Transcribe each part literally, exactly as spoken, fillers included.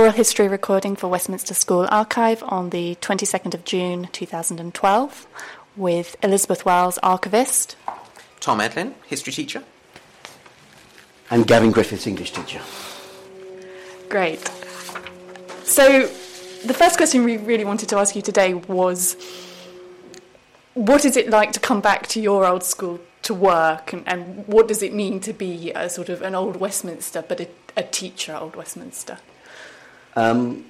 oral history recording for Westminster School Archive on the twenty-second of June two thousand twelve with Elizabeth Wells, archivist. Tom Edlin, history teacher. And Gavin Griffiths, English teacher. Great. So the first question we really wanted to ask you today was, what is it like to come back to your old school to work, and, and what does it mean to be a sort of an old Westminster, but a, a teacher at Old Westminster? Um,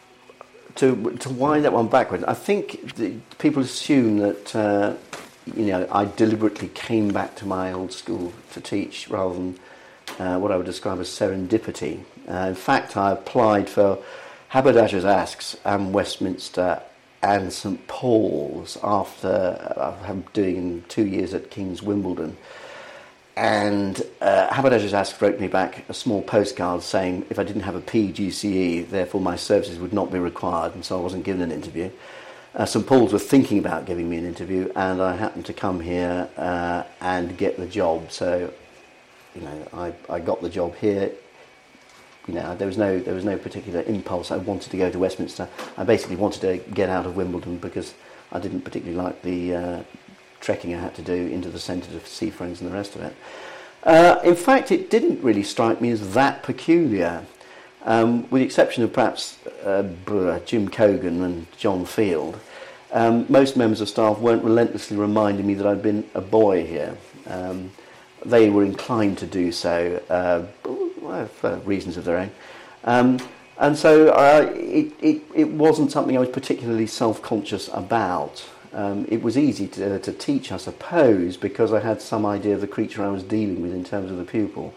to to wind that one backwards, I think the, people assume that uh, you know I deliberately came back to my old school to teach rather than uh, what I would describe as serendipity. Uh, in fact, I applied for Haberdashers' Aske's and Westminster and St Paul's after uh, doing two years at King's Wimbledon. And uh, Haberdashers' Aske wrote me back a small postcard saying if I didn't have a P G C E, therefore my services would not be required, and so I wasn't given an interview. Uh, St Paul's were thinking about giving me an interview, and I happened to come here uh, and get the job. So, you know, I, I got the job here. You know, there was no there was no particular impulse. I wanted to go to Westminster. I basically wanted to get out of Wimbledon because I didn't particularly like the uh, trekking I had to do into the centre to see friends and the rest of it. Uh, in fact, it didn't really strike me as that peculiar, um, with the exception of perhaps uh, Jim Cogan and John Field. Um, most members of staff weren't relentlessly reminding me that I'd been a boy here. Um, they were inclined to do so. Uh, for reasons of their own. Um, and so uh, it, it, it wasn't something I was particularly self-conscious about. Um, it was easy to, to teach, I suppose, because I had some idea of the creature I was dealing with in terms of the pupil.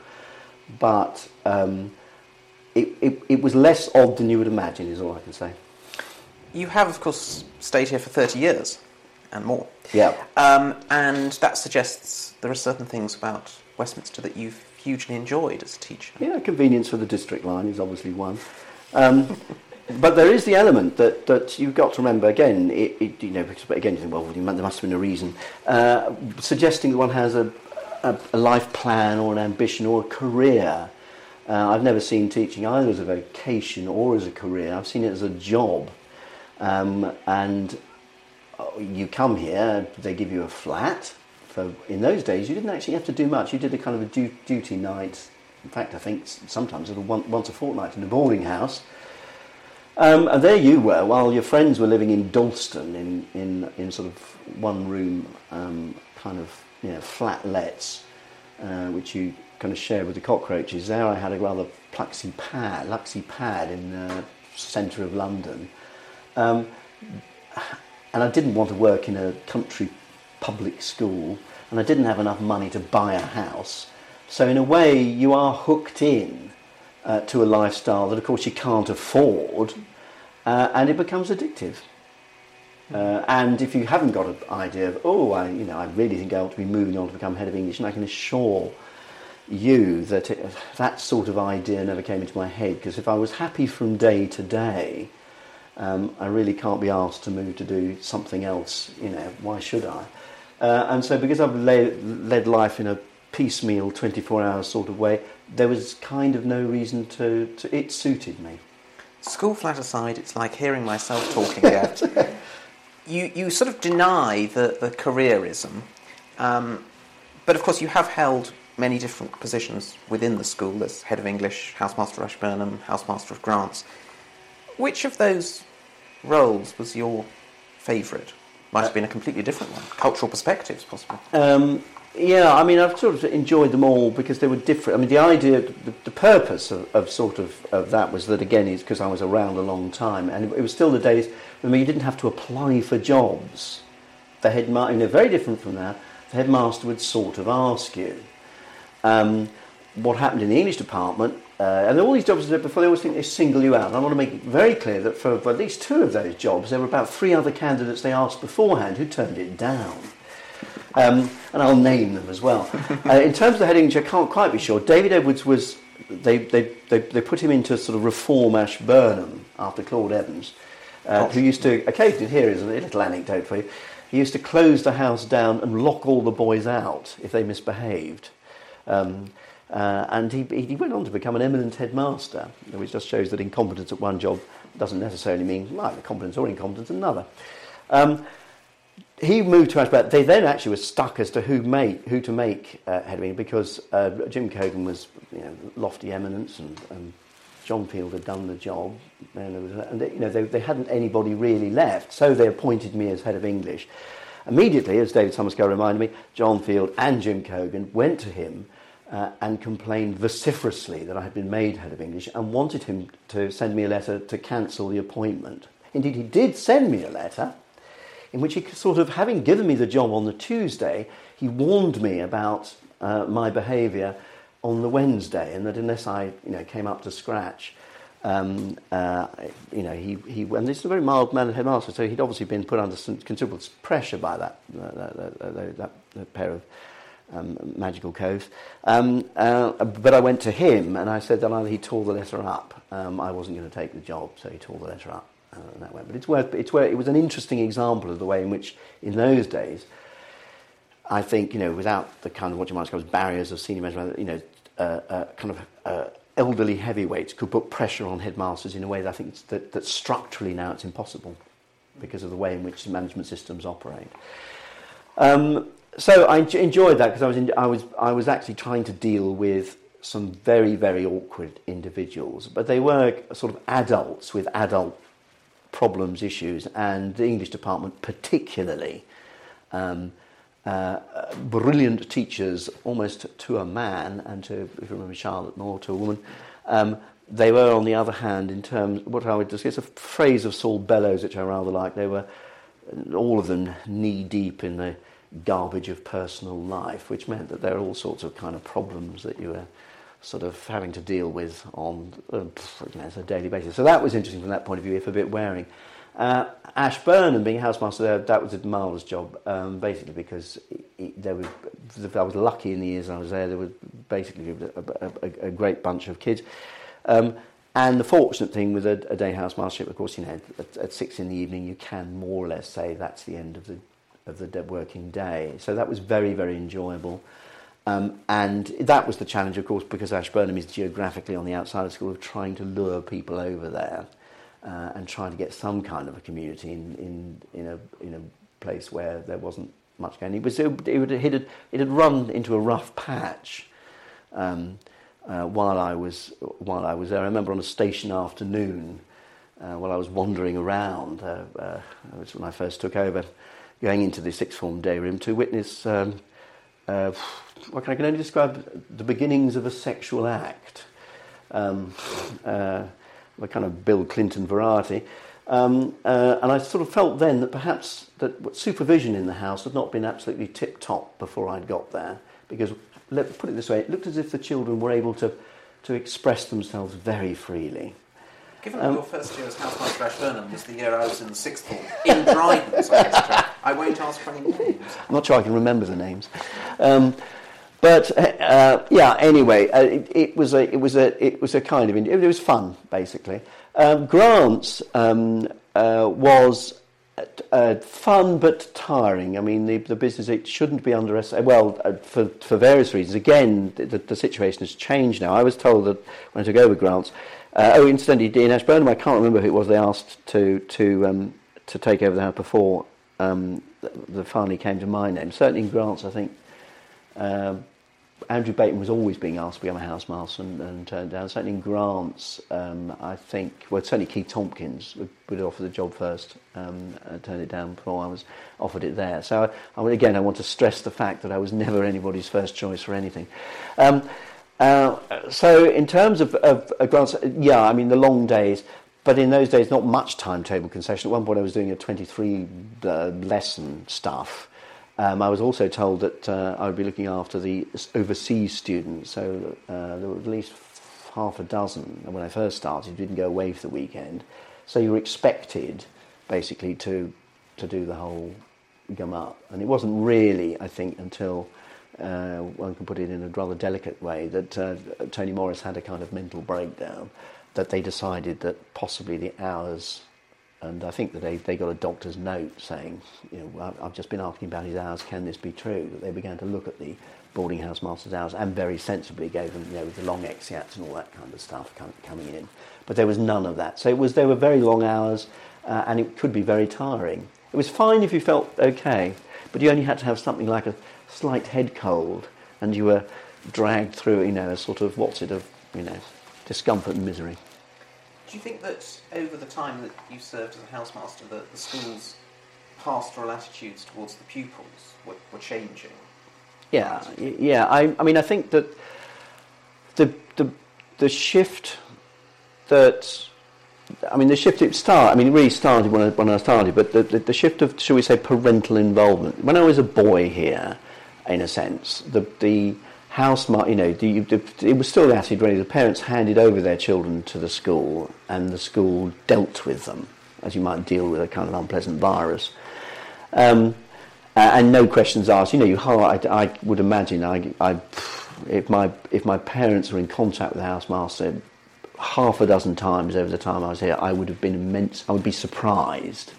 But um, it, it, it was less odd than you would imagine, is all I can say. You have, of course, stayed here for thirty years and more. Yeah. Um, and that suggests there are certain things about Westminster that you've hugely enjoyed as a teacher. Yeah, convenience for the district line is obviously one. Um, but there is the element that, that you've got to remember, again, it, it, you know, because again, you think, well, there must have been a reason. Uh, suggesting that one has a, a, a life plan or an ambition or a career. Uh, I've never seen teaching either as a vocation or as a career. I've seen it as a job. Um, and you come here, they give you a flat. So in those days, you didn't actually have to do much. You did a kind of a du- duty night. In fact, I think sometimes it was one, once a fortnight in a boarding house. Um, and there you were, while your friends were living in Dalston in, in, in sort of one-room um, kind of you know, flat-lets, uh, which you kind of shared with the cockroaches. There I had a rather pluxy pad, luxy pad in the centre of London. Um, and I didn't want to work in a country public school, and I didn't have enough money to buy a house. So in a way, you are hooked in uh, to a lifestyle that, of course, you can't afford, uh, and it becomes addictive. Uh, and if you haven't got an idea of, oh, I, you know, I really think I ought to be moving on to become head of English, and I can assure you that it, that sort of idea never came into my head, because if I was happy from day to day, um, I really can't be asked to move to do something else. You know, why should I? Uh, and so because I've led, led life in a piecemeal twenty-four hour sort of way, there was kind of no reason to, to it suited me. School flat aside, it's like hearing myself talking there. you you sort of deny the, the careerism, um, but of course you have held many different positions within the school as head of English, housemaster of Ashburnham, housemaster of Grants. Which of those roles was your favourite? Might have been a completely different one. Cultural perspectives, possibly. Um, yeah, I mean, I've sort of enjoyed them all because they were different. I mean, the idea, the, the purpose of, of sort of, of that was that, again, is because I was around a long time, and it was still the days when you didn't have to apply for jobs. The headmaster, you know, very different from that, the headmaster would sort of ask you. Um, what happened in the English department, uh, and all these jobs I did before, they always think they single you out. And I want to make it very clear that for, for at least two of those jobs, there were about three other candidates they asked beforehand who turned it down. Um, and I'll name them as well. uh, in terms of the head of English, I can't quite be sure. David Edwards was, they, they, they, they put him into sort of reform Ashburnham after Claude Evans, uh, who used to, occasionally, here is a little anecdote for you, he used to close the house down and lock all the boys out if they misbehaved. Um, Uh, and he, he went on to become an eminent headmaster, which just shows that incompetence at one job doesn't necessarily mean either competence or incompetence at another. Um, he moved to Ashburn. They then actually were stuck as to who make who to make uh, head of English, because uh, Jim Cogan was, you know, lofty eminence, and, and John Field had done the job, and, there was, and they, you know, they, they hadn't anybody really left, so they appointed me as head of English. Immediately, as David Summerscale reminded me, John Field and Jim Cogan went to him uh, and complained vociferously that I had been made head of English and wanted him to send me a letter to cancel the appointment. Indeed, he did send me a letter in which he sort of, having given me the job on the Tuesday, he warned me about uh, my behaviour on the Wednesday, and that unless I, you know, came up to scratch, um, uh, you know, he, he, and this is a very mild-mannered headmaster, so he'd obviously been put under some considerable pressure by that, uh, that, that, that, that, that pair of um, magical coves. Um, uh, but I went to him, and I said that either he tore the letter up, um, I wasn't going to take the job, so he tore the letter up, uh, and that went. But it's worth, it's where it was an interesting example of the way in which, in those days, I think, you know, without the kind of what you might describe as barriers of senior management, you know, uh, uh, kind of uh, elderly heavyweights could put pressure on headmasters in a way that I think it's, that, that structurally now it's impossible because of the way in which management systems operate. Um, so I enjoyed that because I was in, I was I was actually trying to deal with some very very awkward individuals, but they were sort of adults with adult problems, issues, and the English department particularly. Um, Uh, brilliant teachers, almost to a man, and to, if you remember Charlotte Moore, to a woman. Um, they were, on the other hand, in terms, what I would discuss, a phrase of Saul Bellows, which I rather like. They were, all of them, knee-deep in the garbage of personal life, which meant that there are all sorts of kind of problems that you were sort of having to deal with on uh, you know, a daily basis. So that was interesting from that point of view, if a bit wearing. Uh, Ashburnham, being housemaster there, that was a marvellous job, um, basically because it, it, there was, I was lucky in the years I was there. There was basically a, a, a great bunch of kids. Um, and the fortunate thing with a, a day housemastership, of course, you know, at, at six in the evening, you can more or less say that's the end of the of the working day. So that was very, very enjoyable. Um, and that was the challenge, of course, because Ashburnham is geographically on the outside of school, of trying to lure people over there. Uh, and trying to get some kind of a community in, in, in a in a place where there wasn't much going. It was it, it, it, had, it had run into a rough patch um, uh, while I was while I was there. I remember on a station afternoon uh, while I was wandering around, uh, uh, which was when I first took over, going into the sixth form day room to witness um, uh, what can I can only describe the beginnings of a sexual act. Um, uh, a kind of Bill Clinton variety. Um, uh, and I sort of felt then that perhaps that supervision in the house had not been absolutely tip-top before I'd got there, because, let's put it this way, it looked as if the children were able to, to express themselves very freely. Given that um, your first year as housemaster at Ashburnham was the year I was in the sixth form, in Dryden, so I, guess, I won't ask for any names. I'm not sure I can remember the names. Um, But uh, yeah, anyway, uh, it, it was a it was a it was a kind of it was fun basically. Um, Grants um, uh, was uh, fun but tiring. I mean, the the business, it shouldn't be underestimated. Well, uh, for for various reasons. Again, the, the situation has changed now. I was told that when I took over Grants. Uh, oh, incidentally, in Ashburnham, I can't remember who it was they asked to to um, to take over the house before um, the finally came to my name. Certainly in Grants, I think. Uh, Andrew Bateman was always being asked to become a housemaster and, and turned down. Certainly in Grants, um, I think, well, certainly Keith Tompkins would, would offer the job first, um, and turned it down before I was offered it there. So, I, I, again, I want to stress the fact that I was never anybody's first choice for anything. Um, uh, so, in terms of, of, of Grants, yeah, I mean, the long days, but in those days, not much timetable concession. At one point, I was doing a twenty-three uh, lesson stuff. Um, I was also told that uh, I would be looking after the overseas students, so uh, there were at least half a dozen when I first started who didn't go away for the weekend. So you were expected, basically, to to do the whole gum up. And it wasn't really, I think, until, uh, one can put it in a rather delicate way, that uh, Tony Morris had a kind of mental breakdown, that they decided that possibly the hours... And I think that they, they got a doctor's note saying, you know, I've just been asking about his hours, can this be true? That they began to look at the boarding house masters' hours, and very sensibly gave them, you know, with the long exeats and all that kind of stuff com- coming in. But there was none of that. So it was, they were very long hours, uh, and it could be very tiring. It was fine if you felt okay, but you only had to have something like a slight head cold, and you were dragged through, you know, a sort of, what's it, of, you know, discomfort and misery. Do you think that over the time that you served as a housemaster, that the school's pastoral attitudes towards the pupils were, were changing? Yeah, yeah. I, I mean, I think that the the the shift that, I mean, the shift it started. I mean, it really started when I when I started. But the, the the shift of, shall we say, parental involvement. When I was a boy here, in a sense, the the house, you know, the, the, it was still the attitude really. The parents handed over their children to the school, and the school dealt with them as you might deal with a kind of unpleasant virus. Um, Uh, and no questions asked. You know, you. I, I would imagine, I, I, if my if my parents were in contact with the housemaster half a dozen times over the time I was here, I would have been immense. I would be surprised.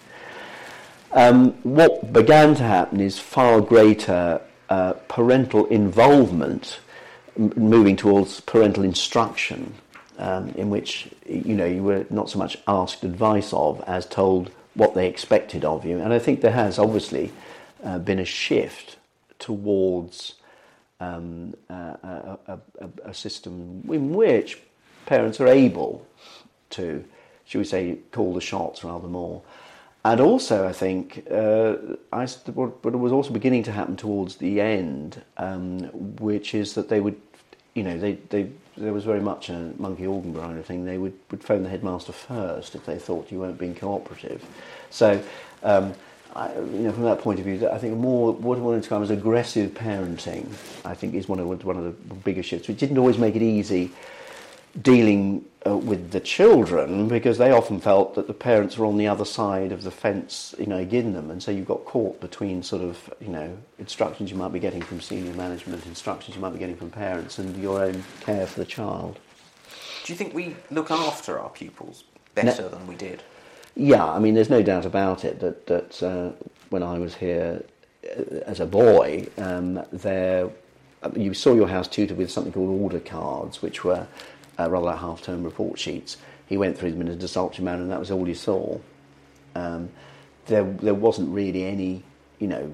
Um, what began to happen is far greater uh, parental involvement, m- moving towards parental instruction, um, in which, you know, you were not so much asked advice of as told what they expected of you. And I think there has obviously Uh, been a shift towards um, a, a, a, a system in which parents are able to, shall we say, call the shots rather more. And also, I think, uh, I, but it was also beginning to happen towards the end, um, which is that they would, you know, they, they there was very much a monkey organ grinder thing. They would, would phone the headmaster first if they thought you weren't being cooperative. So, um, I, you know, from that point of view, I think more what I wanted to come as aggressive parenting, I think, is one of one of the bigger shifts. It didn't always make it easy dealing uh, with the children, because they often felt that the parents were on the other side of the fence, you know, against them, and so you got caught between sort of, you know, instructions you might be getting from senior management, instructions you might be getting from parents, and your own care for the child. Do you think we look after our pupils better no. than we did? Yeah, I mean, there's no doubt about it that that uh, when I was here uh, as a boy, um, there you saw your house tutored with something called order cards, which were uh, rather like half-term report sheets. He went through them in a desultory manner, and that was all you saw. Um, there, there wasn't really any, you know,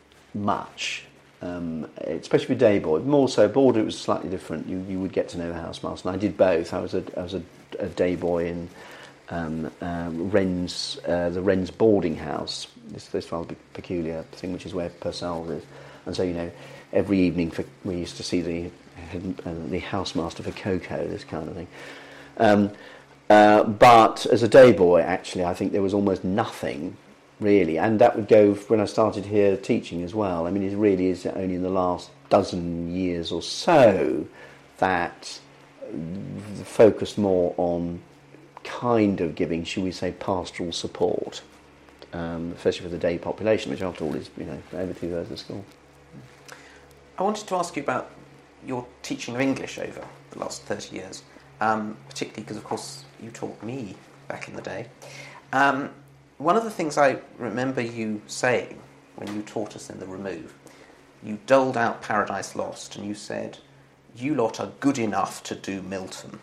much, um, especially with day boy. More so, boarder it was slightly different. You you would get to know the housemaster, and I did both. I was a I was a, a day boy in Um, uh, Wren's, uh, the Wren's boarding house, this, this rather peculiar thing, which is where Purcell's is. And so, you know, every evening for, we used to see the uh, the housemaster for cocoa, this kind of thing. Um, uh, but as a day boy, actually, I think there was almost nothing, really. And that would go when I started here teaching as well. I mean, it really is only in the last dozen years or so that focused more on kind of giving, shall we say, pastoral support, um, especially for the day population, which after all is, you know, over two thirds of the school. I wanted to ask you about your teaching of English over the last thirty years, um, particularly because, of course, you taught me back in the day. Um, one of the things I remember you saying when you taught us in the Remove, you doled out Paradise Lost, and you said, "You lot are good enough to do Milton."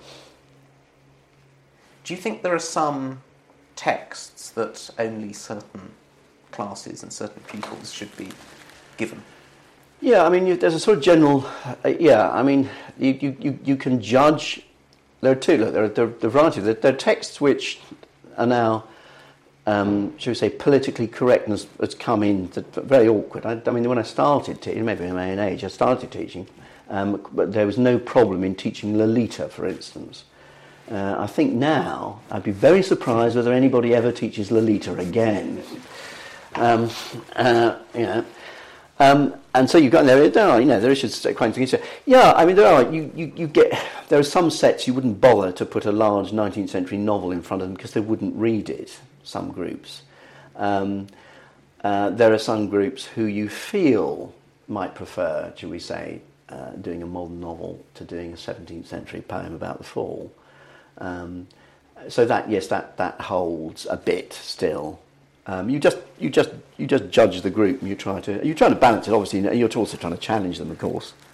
Do you think there are some texts that only certain classes and certain pupils should be given? Yeah, I mean, you, there's a sort of general... Uh, yeah, I mean, you, you, you, you can judge... There are two, look, there are, there are a variety. There, there are texts which are now, um, shall we say, politically correctness has come in, to, very awkward. I, I mean, when I started teaching, maybe in my own age, I started teaching, um, but there was no problem in teaching Lolita, for instance. Uh, I think now, I'd be very surprised whether anybody ever teaches Lolita again. Um, uh, you know, um, and so you've got there, there are, you know, there is quite things. Yeah, I mean, there are, you, you, you get, there are some sets you wouldn't bother to put a large nineteenth century novel in front of them because they wouldn't read it, some groups. Um, uh, there are some groups who you feel might prefer, shall we say, uh, doing a modern novel to doing a seventeenth century poem about the fall. Um, so that yes, that, that holds a bit still. Um, you just you just you just judge the group, and you try to you try to balance it. Obviously, you're also trying to challenge them, of course.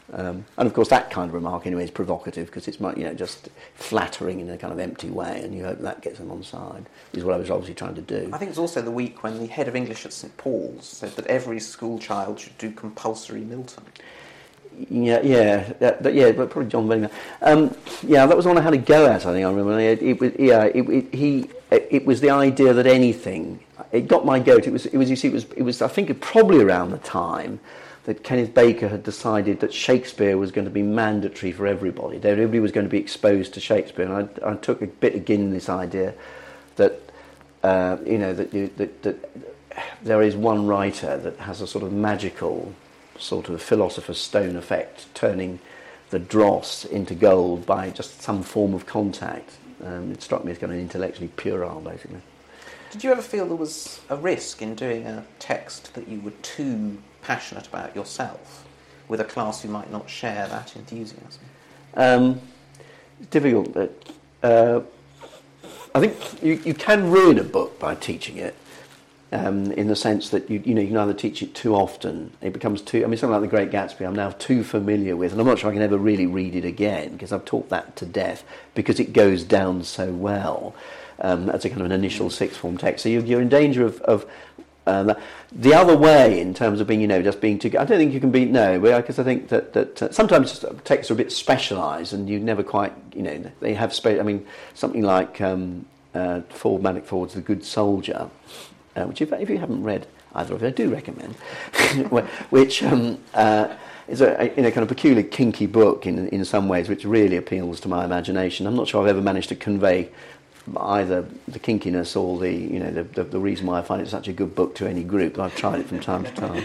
Um, and of course that kind of remark anyway is provocative because it's, you know, just flattering in a kind of empty way, and you hope that gets them on side, is what I was obviously trying to do. I think it's also the week when the head of English at St Paul's said that every school child should do compulsory Milton. Yeah, yeah, that, that, yeah, but probably John Benjamin. Um, yeah, that was the one I had to go at. I think I remember. It, it was, yeah, it, it, he, it, it was the idea that anything. It got my goat. It was, it was. You see, it was. It was. I think probably around the time that Kenneth Baker had decided that Shakespeare was going to be mandatory for everybody. That everybody was going to be exposed to Shakespeare, and I, I took a bit again this idea that uh, you know that, you, that that there is one writer that has a sort of magical sort of philosopher's stone effect, turning the dross into gold by just some form of contact. Um, it struck me as kind of intellectually puerile, basically. Did you ever feel there was a risk in doing a text that you were too passionate about yourself with a class who might not share that enthusiasm? Um, it's difficult. Uh, I think you, you can ruin a book by teaching it. Um, in the sense that you you know you can either teach it too often, it becomes too. I mean, something like The Great Gatsby, I'm now too familiar with, and I'm not sure I can ever really read it again because I've taught that to death because it goes down so well um, as a kind of an initial sixth form text. So you're, you're in danger of. of uh, the other way, in terms of being, you know, just being too. I don't think you can be no, because I think that that uh, sometimes texts are a bit specialised, and you never quite, you know, they have space. I mean, something like um, uh, Ford Manic Ford's The Good Soldier. Uh, which, if, if you haven't read either of it, I do recommend, which um, uh, is a, a you know, kind of peculiar, kinky book in in some ways, which really appeals to my imagination. I'm not sure I've ever managed to convey either the kinkiness or the you know the, the, the reason why I find it such a good book to any group, but I've tried it from time to time.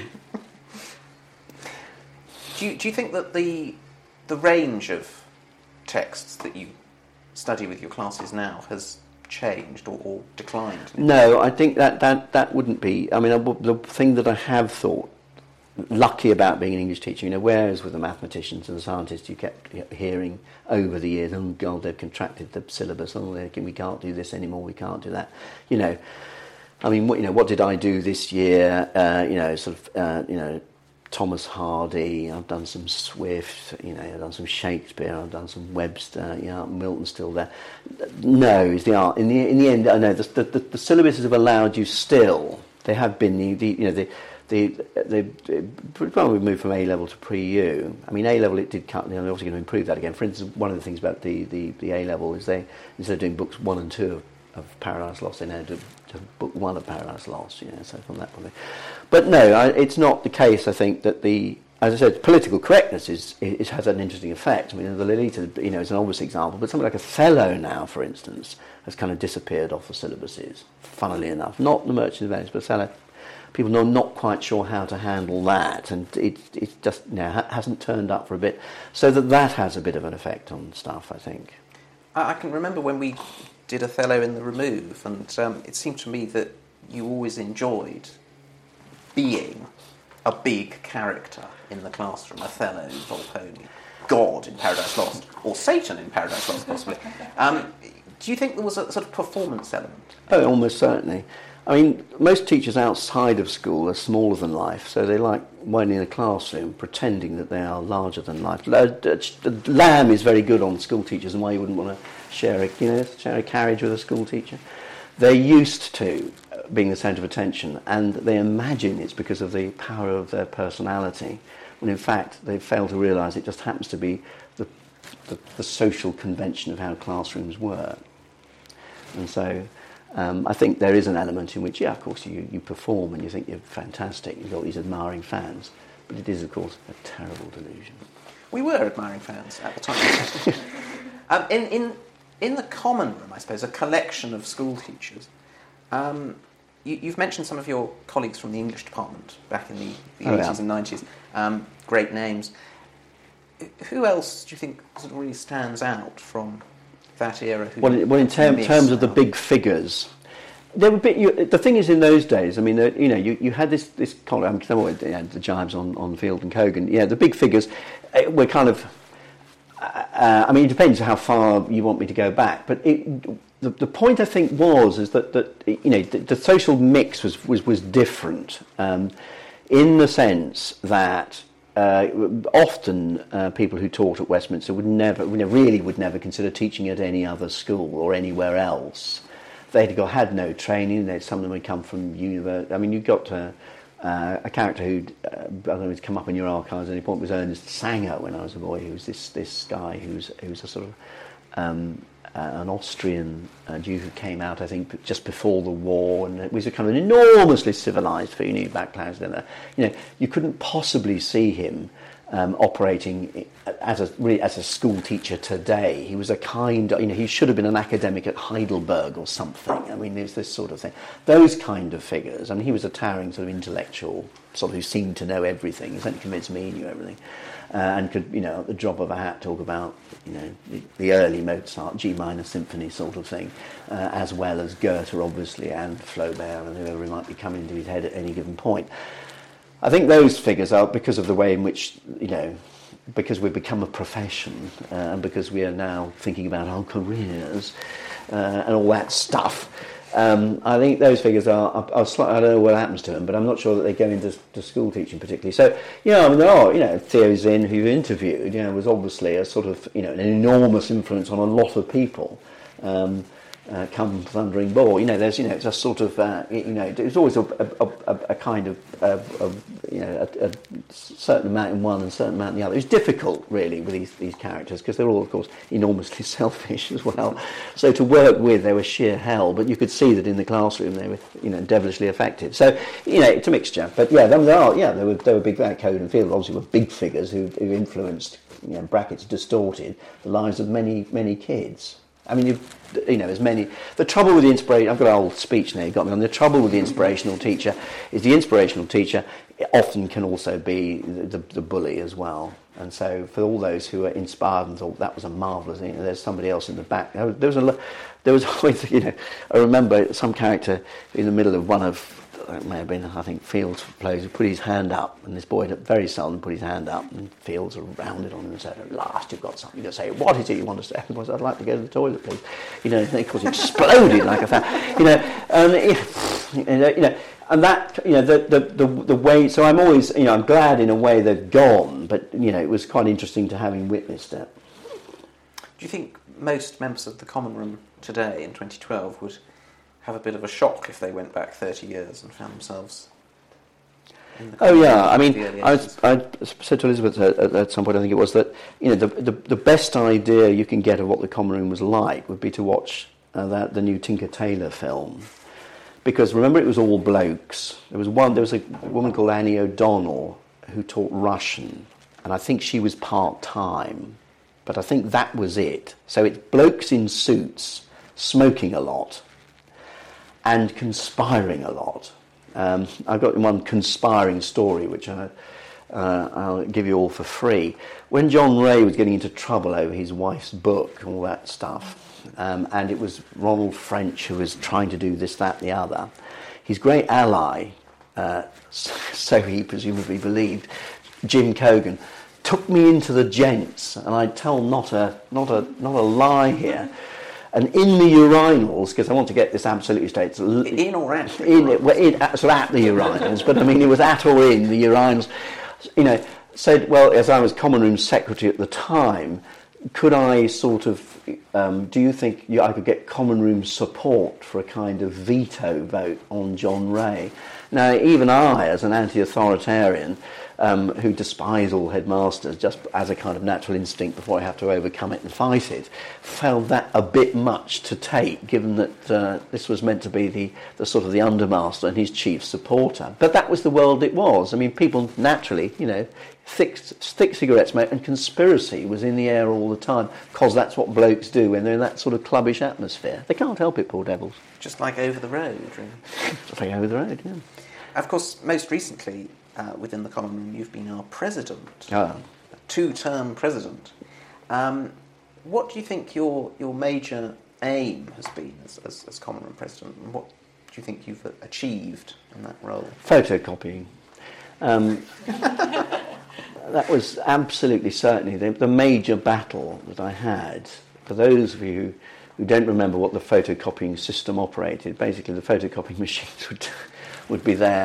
Do you, do you think that the the range of texts that you study with your classes now has changed or, or declined? No, I think that, that, that wouldn't be. I mean, the thing that I have thought lucky about being an English teacher, you know, whereas with the mathematicians and the scientists you kept hearing over the years, oh God, they've contracted the syllabus, oh, we can't do this anymore, we can't do that. You know, I mean, what, you know, what did I do this year? Uh, you know, sort of, uh, you know, Thomas Hardy, I've done some Swift, you know, I've done some Shakespeare, I've done some Webster, you know, Milton's still there. No, is the art. In the in the end, I know the the, the syllabuses have allowed you still. They have been the, the you know the the the, the probably moved from A level to pre-U. I mean, A level it did cut. They're obviously going to improve that again. For instance, one of the things about the, the, the A level is they, instead of doing books one and two of, of Paradise Lost, they now do, do book one of Paradise Lost. You know, so from that point of view. But no, I, it's not the case. I think that the, as I said, political correctness is, is has an interesting effect. I mean, the Lolita, you know, is an obvious example. But something like Othello now, for instance, has kind of disappeared off the syllabuses. Funnily enough, not The Merchant of Venice, but Othello. People are not quite sure how to handle that, and it it just you know, ha- hasn't turned up for a bit. So that that has a bit of an effect on stuff, I think. I can remember when we did Othello in the Remove, and um, it seemed to me that you always enjoyed being a big character in the classroom. Othello, Volpone, God in Paradise Lost, or Satan in Paradise Lost, possibly. Um, do you think there was a sort of performance element? Oh, almost certainly. I mean, most teachers outside of school are smaller than life, so they like when in a classroom pretending that they are larger than life. Lamb is very good on school teachers, and why you wouldn't want to share a, you know, share a carriage with a school teacher. They're used to being the centre of attention, and they imagine it's because of the power of their personality, when in fact they fail to realise it just happens to be the, the, the social convention of how classrooms work. And so Um, I think there is an element in which, yeah, of course, you, you perform and you think you're fantastic, you've got these admiring fans, but it is, of course, a terrible delusion. We were admiring fans at the time. um, in, in, in the common room, I suppose, a collection of school teachers, um, you, you've mentioned some of your colleagues from the English department back in the, the oh, eighties yeah. and nineties, um, great names. Who else do you think sort of really stands out from that era? Who well, well, in term, terms of the big figures, there were bit. You, the thing is, in those days, I mean, uh, you know, you, you had this this column, you know, the jibes on, on Field and Kogan. Yeah, the big figures uh, were kind of. Uh, I mean, it depends how far you want me to go back, but it, the the point I think was is that that you know the, the social mix was was was different um, in the sense that uh, often uh, people who taught at Westminster would never, you know, really would never consider teaching at any other school or anywhere else. They'd got, had no training. They'd, some of them had come from university. I mean, you've got uh, uh, a character who'd, uh, I don't know if it's come up in your archives at any point, was Ernest Sanger when I was a boy. He was this this guy who's who's a sort of um, uh, an Austrian uh, Jew who came out, I think, just before the war, and it was a kind of an enormously civilised for you knew back clouds there. You know, you couldn't possibly see him Um, operating as a really as a school teacher today. He was a kind of, you know, he should have been an academic at Heidelberg or something. I mean, there's this sort of thing. Those kind of figures. I mean, he was a towering sort of intellectual, sort of who seemed to know everything. He certainly convinced me he knew everything, uh, and could, you know, at the drop of a hat talk about, you know, the, the early Mozart G minor symphony sort of thing, uh, as well as Goethe, obviously, and Flaubert, and whoever might be coming into his head at any given point. I think those figures are because of the way in which, you know, because we've become a profession uh, and because we are now thinking about our careers uh, and all that stuff. Um, I think those figures are, are, are slightly, I don't know what happens to them, but I'm not sure that they go into to school teaching particularly. So, you know, I mean, there are, you know, Theo Zinn, who you interviewed, you know, was obviously a sort of, you know, an enormous influence on a lot of people. Um, Uh, come thundering ball, you know. There's, you know, it's a sort of, uh, you know, there's always a, a, a, a kind of, uh, of, you know, a, a certain amount in one and a certain amount in the other. It's difficult, really, with these these characters because they're all, of course, enormously selfish as well. So to work with, they were sheer hell. But you could see that in the classroom they were, you know, devilishly effective. So, you know, it's a mixture. But yeah, there are, yeah, there were there were big uh, Code and Field obviously were big figures who, who influenced, you know, brackets distorted the lives of many many kids. I mean, you've, you know, as many... The trouble with the inspiration... I've got an old speech now, you got me on. The trouble with the inspirational teacher is the inspirational teacher often can also be the, the, the bully as well. And so for all those who were inspired and thought that was a marvellous... You know, there's somebody else in the back. There was, there was, a, there was always, you know... I remember some character in the middle of one of... It may have been, I think, Fields' plays, who put his hand up, and this boy very seldom put his hand up, and Fields rounded on him and said, "At last you've got something to say. What is it you want to say?" And the boy said, "I'd like to go to the toilet, please." You know, and of course, exploded like a fan. You know, and you know, and that, you know, the, the the the way. So I'm always, you know, I'm glad in a way they're gone, but you know, it was quite interesting to having witnessed it. Do you think most members of the Common Room today in twenty twelve would have a bit of a shock if they went back thirty years and found themselves in the oh yeah, I mean, I, I said to Elizabeth at, at some point, I think it was, that, you know, the, the the best idea you can get of what the Common Room was like would be to watch uh, that the new Tinker Tailor film, because remember, it was all blokes. There was one, there was a woman called Annie O'Donnell who taught Russian, and I think she was part time, but I think that was it. So it's blokes in suits smoking a lot and conspiring a lot. Um, I've got one conspiring story, which I, uh, I'll give you all for free. When John Ray was getting into trouble over his wife's book and all that stuff, um, and it was Ronald French who was trying to do this, that, the other, his great ally, uh, so he presumably believed, Jim Cogan, took me into the gents, and I tell not a not a not a lie here. And in the urinals, because I want to get this absolutely straight. In or at? In, in, in so at the urinals, but I mean it was at or in the urinals. You know, said, well, as I was Common Room secretary at the time, could I sort of, um, do you think you, I could get Common Room support for a kind of veto vote on John Ray? Now, even I, as an anti-authoritarian, um, who despise all headmasters just as a kind of natural instinct before I have to overcome it and fight it, felt that a bit much to take, given that uh, this was meant to be the, the sort of the undermaster and his chief supporter. But that was the world it was. I mean, people naturally, you know, thick, thick cigarette smoke and conspiracy was in the air all the time, because that's what blokes do when they're in that sort of clubbish atmosphere. They can't help it, poor devils. Just like Over the Road, really. Just like Over the Road, yeah. Of course, most recently, uh, within the Common Room, you've been our president, oh. a two-term president. Um, what do you think your your major aim has been as, as, as Common Room president, and what do you think you've achieved in that role? Photocopying. Um, that was absolutely certainly the, the major battle that I had. For those of you who don't remember what the photocopying system operated, basically the photocopying machines would would be there,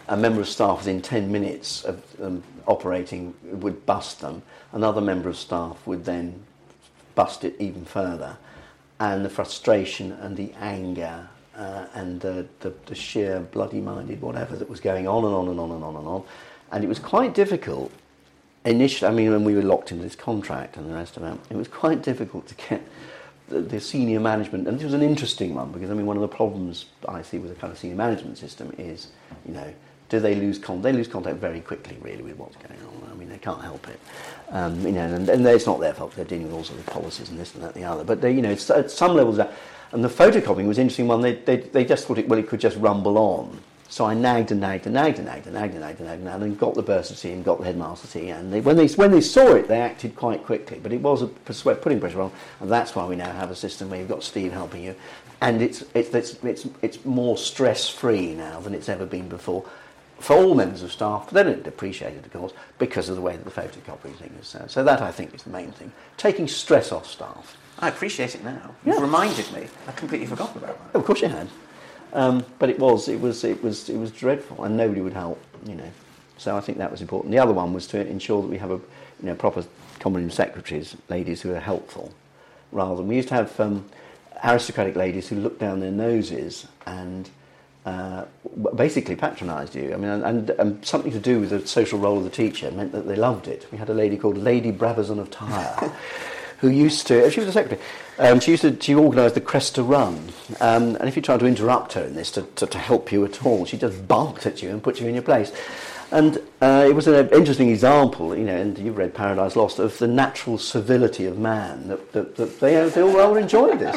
a member of staff within ten minutes of um, operating would bust them. Another member of staff would then bust it even further. And the frustration and the anger uh, and the, the, the sheer bloody-minded whatever that was going on and on and on and on and on. And it was quite difficult initially. I mean, when we were locked into this contract and the rest of it, it was quite difficult to get the, the senior management. And it was an interesting one because, I mean, one of the problems I see with the kind of senior management system is, you know, do they lose contact? They lose contact very quickly, really, with what's going on. I mean, they can't help it. Um, you know, and, and it's not their fault. They're dealing with all sorts of policies and this and that and the other. But they, you know, it's, at some levels, that, and the photocopying was an interesting one. They, they, they just thought it, well, it could just rumble on. So I nagged and nagged and nagged and nagged and nagged and nagged and nagged and nagged and got the bursary and got the headmaster and they, when they when they saw it, they acted quite quickly. But it was a persu- putting pressure on, and that's why we now have a system where you've got Steve helping you, and it's it's it's it's, it's more stress-free now than it's ever been before. For all members of staff, they don't appreciate it, of course, because of the way that the photocopying thing is. So, so that, I think, is the main thing. Taking stress off staff. I appreciate it now. You've Yeah. reminded me. I'd completely forgotten about that. Oh, of course you had. Um, but it was, it was, it was, it was dreadful, and nobody would help, you know. So I think that was important. The other one was to ensure that we have a, you know, proper common room secretaries, ladies who are helpful, rather than we used to have um, aristocratic ladies who looked down their noses and uh, basically patronised you. I mean, and, and, and something to do with the social role of the teacher meant that they loved it. We had a lady called Lady Brabazon of Tyre, who used to, she was a secretary, um, she used to, she organised the Cresta Run, um, and if you tried to interrupt her in this to, to, to help you at all, she just barked at you and put you in your place. And uh, it was an interesting example, you know, and you've read Paradise Lost, of the natural civility of man, that, that, that they, they all rather enjoyed this.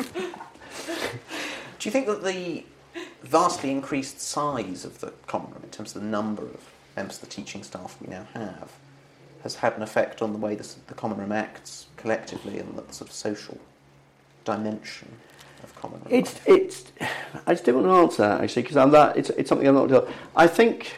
Do you think that the vastly increased size of the common room, in terms of the number of members of the teaching staff we now have, has had an effect on the way the, the common room acts collectively and the sort of social dimension of common room? It's, it's, I just didn't want to answer that, actually, because I'm that, it's, it's something I'm not... I think...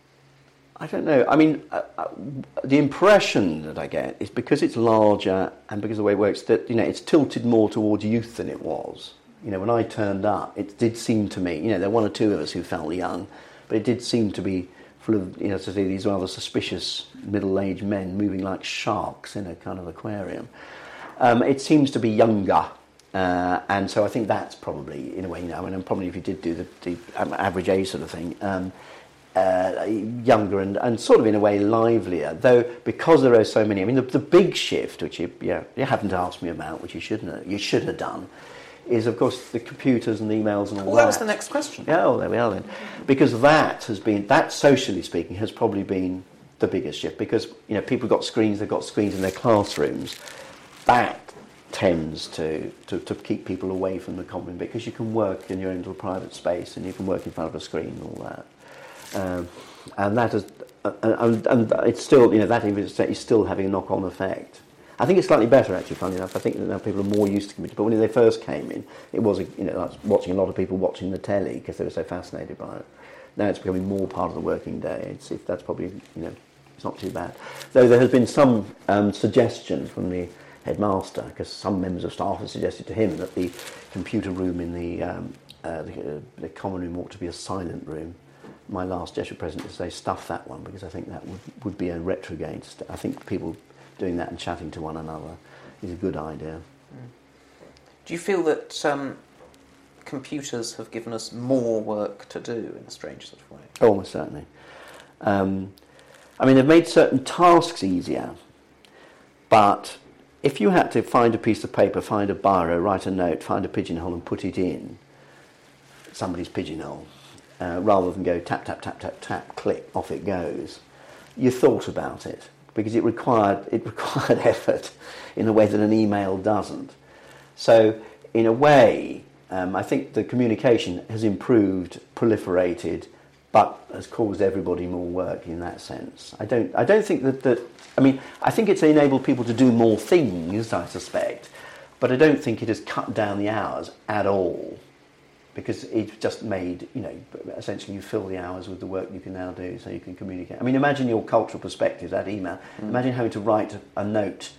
I don't know. I mean, uh, uh, the impression that I get is because it's larger and because of the way it works, that, you know, it's tilted more towards youth than it was. You know, when I turned up, it did seem to me, you know, there were one or two of us who felt young, but it did seem to be full of, you know, to see these rather suspicious middle-aged men moving like sharks in a kind of aquarium. Um, it seems to be younger. Uh, and so I think that's probably, in a way, you know, I mean, and probably if you did do the, the um, average age sort of thing, um, Uh, younger and, and sort of in a way livelier, though because there are so many. I mean, the, the big shift, which you, yeah, you haven't asked me about, which you shouldn't have, you should have done, is of course the computers and the emails and all well, that. that was the next question. Yeah, oh, there we are then. Because that has been, that socially speaking, has probably been the biggest shift. Because, you know, people got screens, they've got screens in their classrooms. That tends to, to, to keep people away from the common, because you can work in your own little private space and you can work in front of a screen and all that. Um, and that is, uh, and, and it's still, you know, that is still having a knock-on effect. I think it's slightly better, actually, funny enough. I think that now people are more used to computers. But when they first came in, it was, you know, like watching a lot of people watching the telly because they were so fascinated by it. Now it's becoming more part of the working day. It's, it, that's probably, you know, it's not too bad. Though there has been some um, suggestion from the headmaster, because some members of staff have suggested to him that the computer room in the, um, uh, the, uh, the common room ought to be a silent room. My last Jesuit president to say stuff that one, because I think that would, would be a retrograde. I think people doing that and chatting to one another is a good idea. Mm. Do you feel that um, computers have given us more work to do in a strange sort of way? Oh, almost certainly. Um, I mean, they've made certain tasks easier, but if you had to find a piece of paper, find a biro, write a note, find a pigeonhole and put it in somebody's pigeonhole, Uh, rather than go tap, tap, tap, tap, tap, click, off it goes, you thought about it, because it required it required effort in a way that an email doesn't. So, in a way, um, I think the communication has improved, proliferated, but has caused everybody more work in that sense. I don't, I don't think that, that, I mean, I think it's enabled people to do more things, I suspect, but I don't think it has cut down the hours at all. Because it's just made, you know, essentially you fill the hours with the work you can now do, so you can communicate. I mean, imagine your cultural perspective, that email. Mm. Imagine having to write a note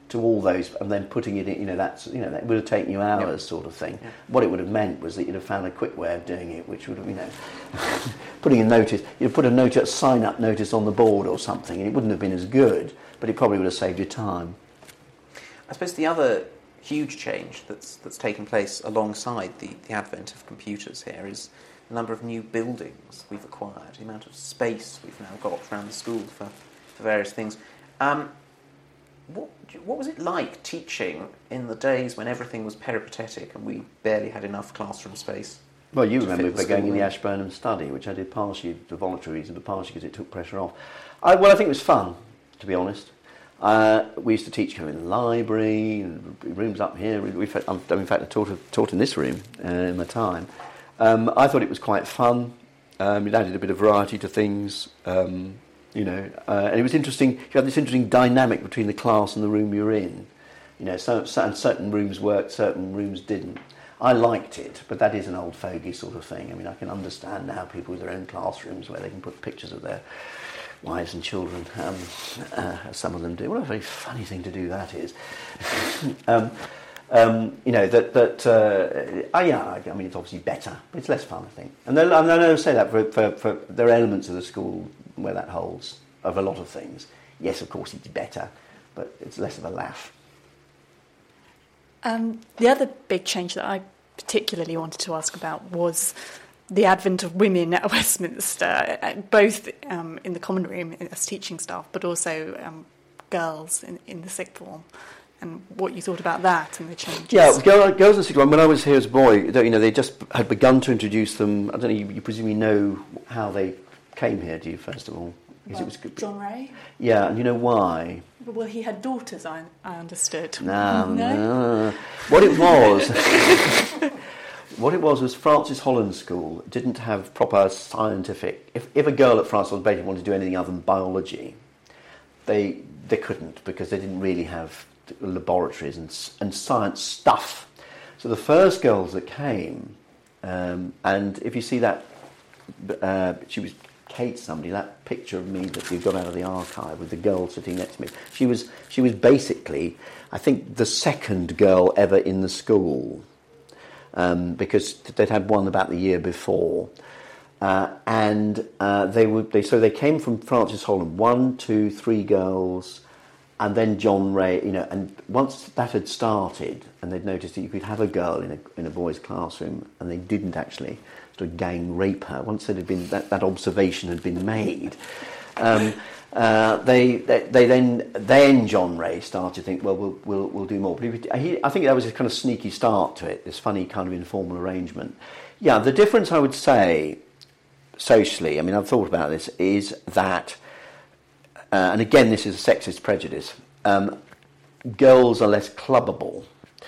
to all those, and then putting it in, you know, that's, you know, that would have taken you hours, yep. sort of thing. Yep. What it would have meant was that you'd have found a quick way of doing it, which would have, you know, putting a notice, you'd put a notice, sign-up notice on the board or something, and it wouldn't have been as good, but it probably would have saved you time. I suppose the other huge change that's that's taken place alongside the, the advent of computers here is the number of new buildings we've acquired, the amount of space we've now got around the school for, for various things. Um, what, what was it like teaching in the days when everything was peripatetic and we barely had enough classroom space? Well, you remember going in the Ashburnham study, which I did partially for voluntary reasons, but partially because it took pressure off. I, well, I think it was fun, to be honest. Uh, we used to teach kind of in the library, and rooms up here. We, we, I'm, in fact, I taught, taught in this room uh, in my time. Um, I thought it was quite fun. Um, it added a bit of variety to things, um, you know. Uh, and it was interesting. You had this interesting dynamic between the class and the room you're in. You know, so, so, and certain rooms worked, certain rooms didn't. I liked it, but that is an old fogey sort of thing. I mean, I can understand now people with their own classrooms where they can put pictures of their wives and children, um, uh, as some of them do. What a very funny thing to do that is. um, um, you know, that, that uh, oh yeah, I mean, it's obviously better, but it's less fun, I think. And I don't say that for, for, for, there are elements of the school where that holds, of a lot of things. Yes, of course, it's better, but it's less of a laugh. Um, the other big change that I particularly wanted to ask about was the advent of women at Westminster, both um, in the common room as teaching staff, but also um, girls in, in the sixth form, and what you thought about that and the changes. Yeah, girls in the sixth form. When I was here as a boy, you know, they just had begun to introduce them. I don't know. You, you presumably know how they came here, do you? First of all, well, it was John Ray. Yeah, and you know why? Well, he had daughters. I, I understood. No, no. no. What it was. What it was was Francis Holland School didn't have proper scientific... If, if a girl at Francis Holland basically wanted to do anything other than biology, they they couldn't, because they didn't really have laboratories and, and science stuff. So the first girls that came, um, and if you see that, uh, she was Kate somebody, that picture of me that you got out of the archive with the girl sitting next to me, she was she was basically, I think, the second girl ever in the school. Um, because they'd had one about the year before, uh, and uh, they would. They so they came from Francis Holland, one, two, three girls, and then John Ray. You know, and once that had started, and they'd noticed that you could have a girl in a in a boys' classroom, and they didn't actually sort of gang rape her. Once it had been that, that observation had been made. Um, Uh, they, they they then then John Ray started to think, well, we'll we'll, we'll do more. But he, he, I think that was a kind of sneaky start to it, this funny kind of informal arrangement. Yeah, the difference I would say socially, I mean, I've thought about this, is that, uh, and again, this is a sexist prejudice. Um, girls are less clubbable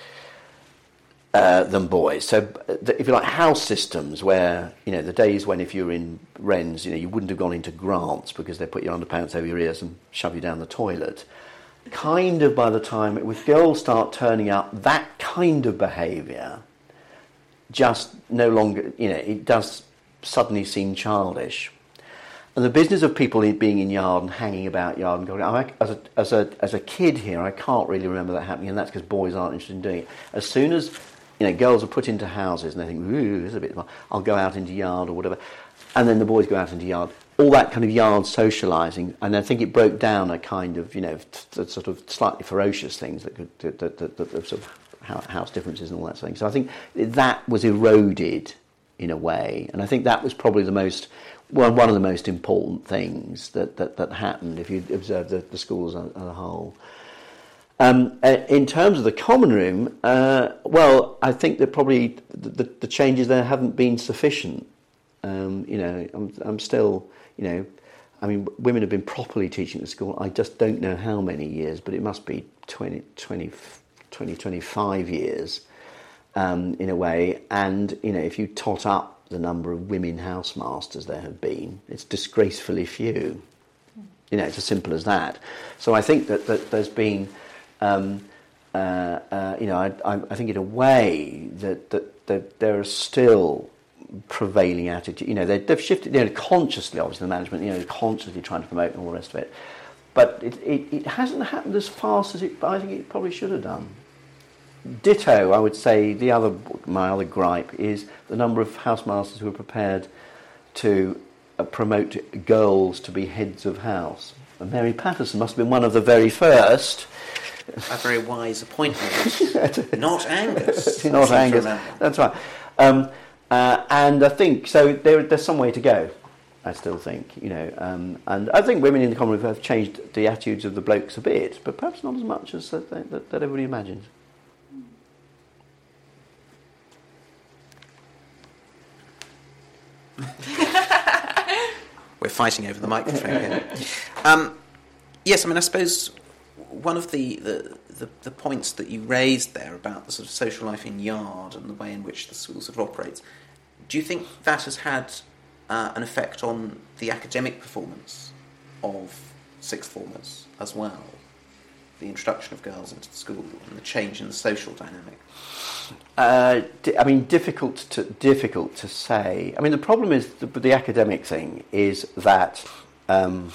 Uh, than boys. So, the, if you like, house systems where, you know, the days when if you were in Wrens, you know, you wouldn't have gone into Grants because they put your underpants over your ears and shove you down the toilet. Kind of by the time, with girls start turning up, that kind of behaviour just no longer, you know, it does suddenly seem childish. And the business of people being in yard and hanging about yard and going, I, as a as a as a kid here, I can't really remember that happening, and that's because boys aren't interested in doing it. As soon as, you know, girls are put into houses and they think, ooh, this is a bit, I'll go out into yard or whatever, and then the boys go out into yard. All that kind of yard socialising, and I think it broke down a kind of, you know, t- sort of slightly ferocious things that could, that, that, that, that sort of house differences and all that sort of thing. So I think that was eroded in a way, and I think that was probably the most, well, one of the most important things that, that, that happened if you observe the, the schools as a whole. Um, uh, in terms of the common room, uh, well, I think that probably the, the, the changes there haven't been sufficient. Um, you know, I'm, I'm still, you know, I mean, women have been properly teaching at the school. I just don't know how many years, but it must be twenty, twenty, twenty, twenty-five years um, in a way. And, you know, if you tot up the number of women housemasters there have been, it's disgracefully few. You know, it's as simple as that. So I think that, that there's been, um, uh, uh, you know, I, I, I think in a way that, that, that there are still prevailing attitude. You know, they've shifted, you know, consciously, obviously, the management, you know, constantly trying to promote and all the rest of it. but it, it, it hasn't happened as fast as it, I think it probably should have done. Ditto, I would say, the other my other gripe is the number of housemasters who are prepared to uh, promote girls to be heads of house. And Mary Patterson must have been one of the very first. A very wise appointment. Not Angus. Not Angus. That's right. Um, uh, and I think, so there, there's some way to go, I still think, you know. Um, and I think women in the Commonwealth have changed the attitudes of the blokes a bit, but perhaps not as much as that, that, that everybody imagines. We're fighting over the microphone here. Um, yes, I mean, I suppose one of the, the, the, the points that you raised there about the sort of social life in Yard and the way in which the school sort of operates, do you think that has had uh, an effect on the academic performance of sixth formers as well? The introduction of girls into the school and the change in the social dynamic? Uh, di- I mean, difficult to difficult to say. I mean, the problem is the, the academic thing is that um,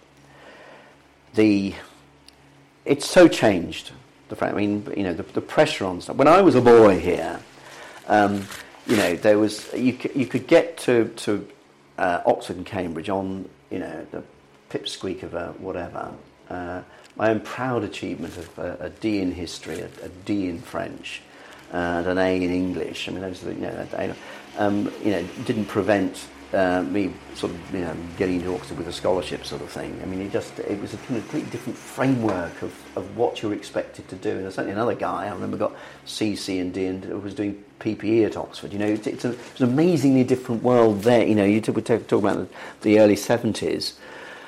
the it's so changed. The I mean, you know, the, the pressure on stuff. When I was a boy here, um, you know, there was you c- you could get to to uh, Oxford and Cambridge on you know the pipsqueak of a whatever. Uh, my own proud achievement of a, a D in history, a, a D in French, and an A in English. I mean, those are the, you know, that, um, you know, didn't prevent uh, me sort of you know getting into Oxford with a scholarship sort of thing. I mean, it just it was a completely different framework of, of what you're expected to do. And there's certainly another guy I remember got C, C, and D, and was doing P P E at Oxford. You know, it's, it's, a, it's an amazingly different world there. You know, you talk, talk about the, the early seventies.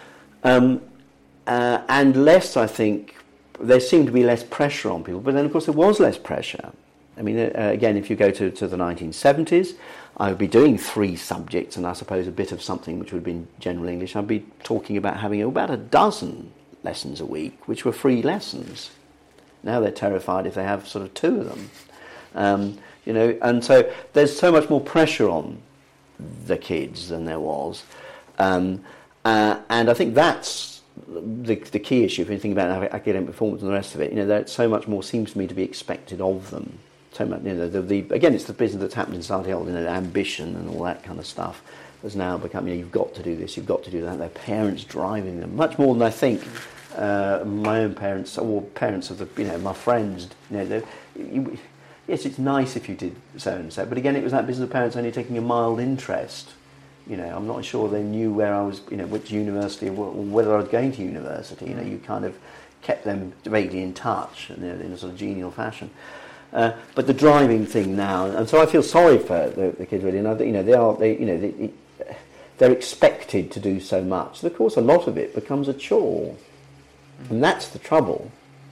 Um, Uh, and less, I think, there seemed to be less pressure on people. But then, of course, there was less pressure. I mean, uh, again, if you go to, to the nineteen seventies, I would be doing three subjects and I suppose a bit of something which would have been general English. I'd be talking about having about a dozen lessons a week, which were free lessons. Now they're terrified if they have sort of two of them. Um, you know, and so there's so much more pressure on the kids than there was. Um, uh, and I think that's The, the key issue, if you think about academic performance and the rest of it, you know, that so much more seems to me to be expected of them. So much, you know, the, the, again, it's the business that's happened in society, you know, ambition and all that kind of stuff has now become, you know, you've got to do this, you've got to do that. Their parents driving them much more than I think uh, my own parents or parents of the, you know, my friends. You know, you, yes, it's nice if you did so and so, but again, it was that business of parents only taking a mild interest. You know, I'm not sure they knew where I was, you know, which university or whether I was going to university. You know, you kind of kept them vaguely in touch in a, in a sort of genial fashion. Uh, but the driving thing now, and so I feel sorry for the, the kids really. And I, you know, they are, they, you know, they, they're expected to do so much. And of course, a lot of it becomes a chore, and that's the trouble.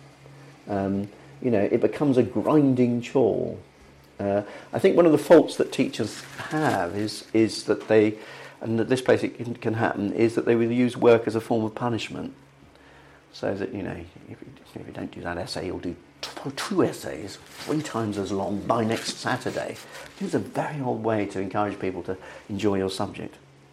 Um, you know, it becomes a grinding chore. Uh, I think one of the faults that teachers have is is that they, and at this place it can, can happen, is that they will use work as a form of punishment. So that, you know, if you, if you don't do that essay, you'll do t- two essays, three times as long by next Saturday. It's a very odd way to encourage people to enjoy your subject.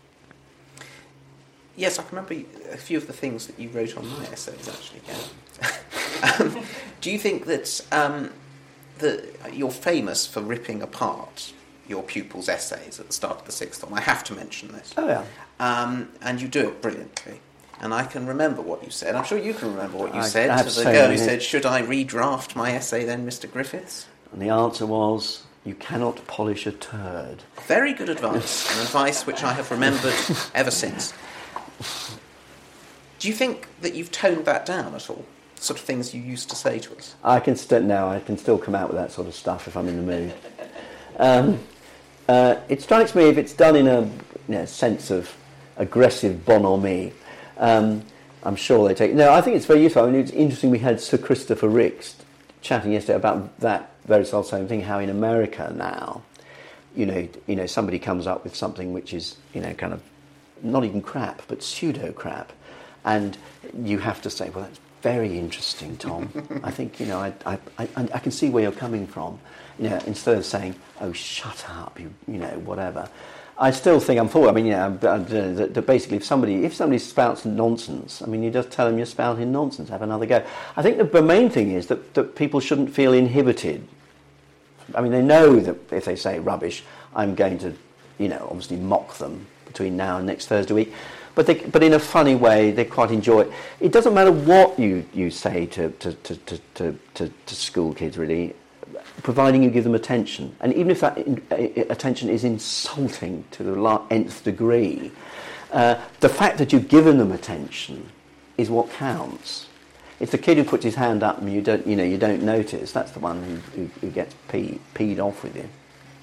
Yes, I can remember a few of the things that you wrote on my essays, actually, Gavin. um, do you think that... Um, The, you're famous for ripping apart your pupils' essays at the start of the sixth form. I have to mention this. Oh, yeah. Um, and you do it brilliantly. And I can remember what you said. I'm sure you can remember what you I, said I to the so girl who many. said, "Should I redraft my essay then, Mister Griffiths?" And the answer was, you cannot polish a turd. Very good advice, and advice which I have remembered ever since. Do you think that you've toned that down at all? Sort of things you used to say to us? I can st- now I can still come out with that sort of stuff if I'm in the mood. Um, uh, it strikes me if it's done in a you know, sense of aggressive bonhomie. Um, I'm sure they take. No, I think it's very useful. I mean, it's interesting. We had Sir Christopher Ricks chatting yesterday about that very same thing. How in America now, you know, you know, somebody comes up with something which is you know kind of not even crap, but pseudo crap, and you have to say, well, that's very interesting, Tom. I think, you know, I, I, I, I can see where you're coming from. You know, instead of saying, oh, shut up, you, you know, whatever. I still think I'm for. I mean, yeah, but, uh, that, that basically, if somebody if somebody spouts nonsense, I mean, you just tell them you're spouting nonsense. Have another go. I think the, the main thing is that, that people shouldn't feel inhibited. I mean, they know that if they say rubbish, I'm going to, you know, obviously mock them between now and next Thursday week. But they, but in a funny way, they quite enjoy it. It doesn't matter what you, you say to to, to, to, to, to to school kids, really, providing you give them attention. And even if that in, uh, attention is insulting to the nth degree, uh, the fact that you've given them attention is what counts. It's the kid who puts his hand up and you don't, you know, you don't notice. That's the one who, who, who gets pee, peed off with you.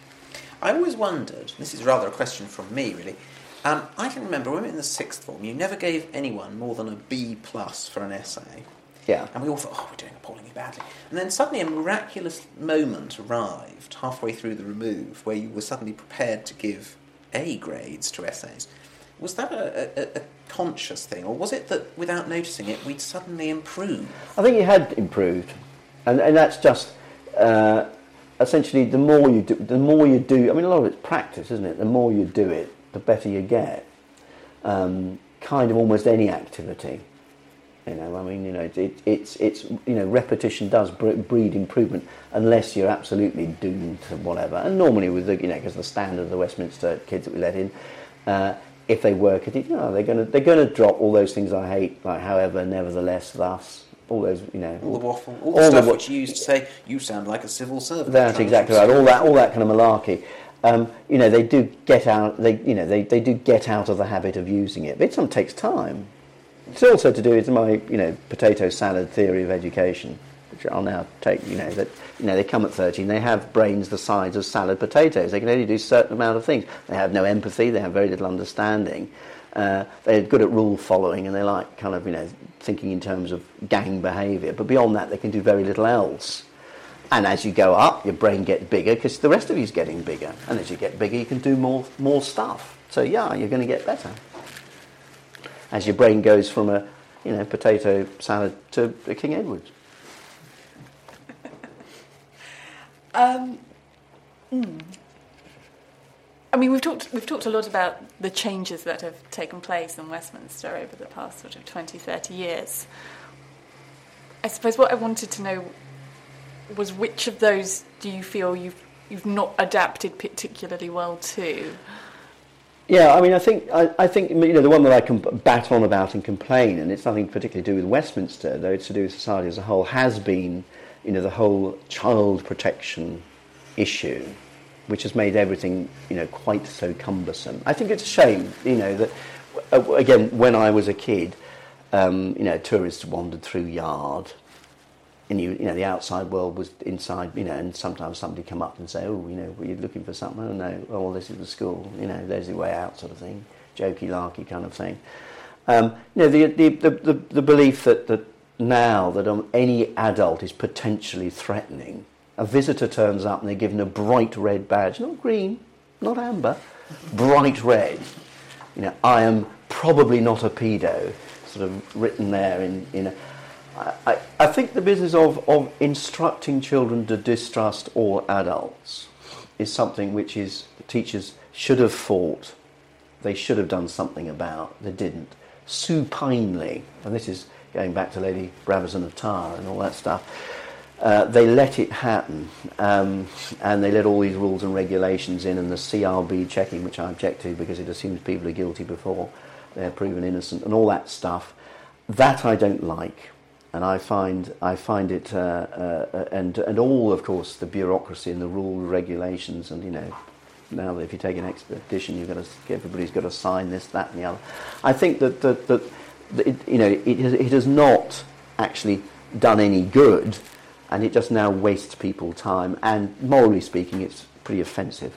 I always wondered, this is rather a question from me, really. Um, I can remember when we were in the sixth form, you never gave anyone more than a B plus for an essay. Yeah. And we all thought, oh, we're doing appallingly badly. And then suddenly a miraculous moment arrived halfway through the remove where you were suddenly prepared to give A grades to essays. Was that a, a, a conscious thing, or was it that without noticing it, we'd suddenly improved? I think it had improved. And, and that's just... Uh, essentially, the more you do, the more you do... I mean, a lot of it's practice, isn't it? The more you do it, the better you get. Um, kind of almost any activity, you know. I mean, you know, it, it, it's it's you know, repetition does breed improvement, unless you're absolutely doomed to whatever. And normally, with the, you know, because the standard of the Westminster kids that we let in, uh, if they work at it, you know, they're going to they're going to drop all those things I hate, like however, nevertheless, thus. All those, you know, all the waffle, all the all stuff the, which you used to say, you sound like a civil servant. That's exactly right. All that, all that kind of malarkey. Um, you know, they do get out. They, you know, they, they do get out of the habit of using it. But it sometimes takes time. It's also to do with my, you know, potato salad theory of education, which I'll now take. You know that, you know, they come at thirteen. They have brains the size of salad potatoes. They can only do a certain amount of things. They have no empathy. They have very little understanding. Uh, they're good at rule following, and they like kind of, you know, thinking in terms of gang behaviour. But beyond that, they can do very little else. And as you go up, your brain gets bigger because the rest of you's getting bigger. And as you get bigger, you can do more more stuff. So yeah, you're going to get better. As your brain goes from a, you know, potato salad to a King Edward's. um, mm. I mean, we've talked we've talked a lot about the changes that have taken place in Westminster over the past sort of twenty, thirty years. I suppose what I wanted to know was which of those do you feel you've you've not adapted particularly well to? Yeah, I mean, I think I, I think you know the one that I can bat on about and complain, and it's nothing particularly to do with Westminster, though it's to do with society as a whole, has been, you know, the whole child protection issue, which has made everything, you know, quite so cumbersome. I think it's a shame, you know, that uh, again when I was a kid, um, you know, tourists wandered through Yard. And you, you know, the outside world was inside, you know, and sometimes somebody come up and say, oh, you know, were you looking for something? Oh, no, oh, well, this is the school, you know, there's the way out sort of thing, jokey, larky kind of thing. Um, you know, the, the, the, the, the belief that, that now that um, any adult is potentially threatening, a visitor turns up and they're given a bright red badge, not green, not amber, bright red. You know, I am probably not a pedo, sort of written there in, in a... I, I think the business of, of instructing children to distrust all adults is something which is teachers should have thought, they should have done something about, they didn't. Supinely, and this is going back to Lady Brabazon of Tyre and all that stuff, uh, they let it happen, um, and they let all these rules and regulations in, and the C R B checking, which I object to because it assumes people are guilty before they're proven innocent, and all that stuff. That I don't like. And I find I find it, uh, uh, and and all, of course, the bureaucracy and the rules, regulations, and you know, now that if you take an expedition, you've got to everybody's got to sign this, that, and the other. I think that that, that, that it, you know, it has, it has not actually done any good, and it just now wastes people time. And morally speaking, it's pretty offensive.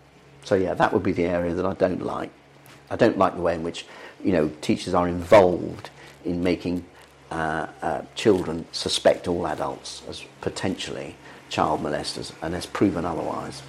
So yeah, that would be the area that I don't like. I don't like the way in which, you know, teachers are involved in making. Uh, uh, children suspect all adults as potentially child molesters, and it's proven otherwise.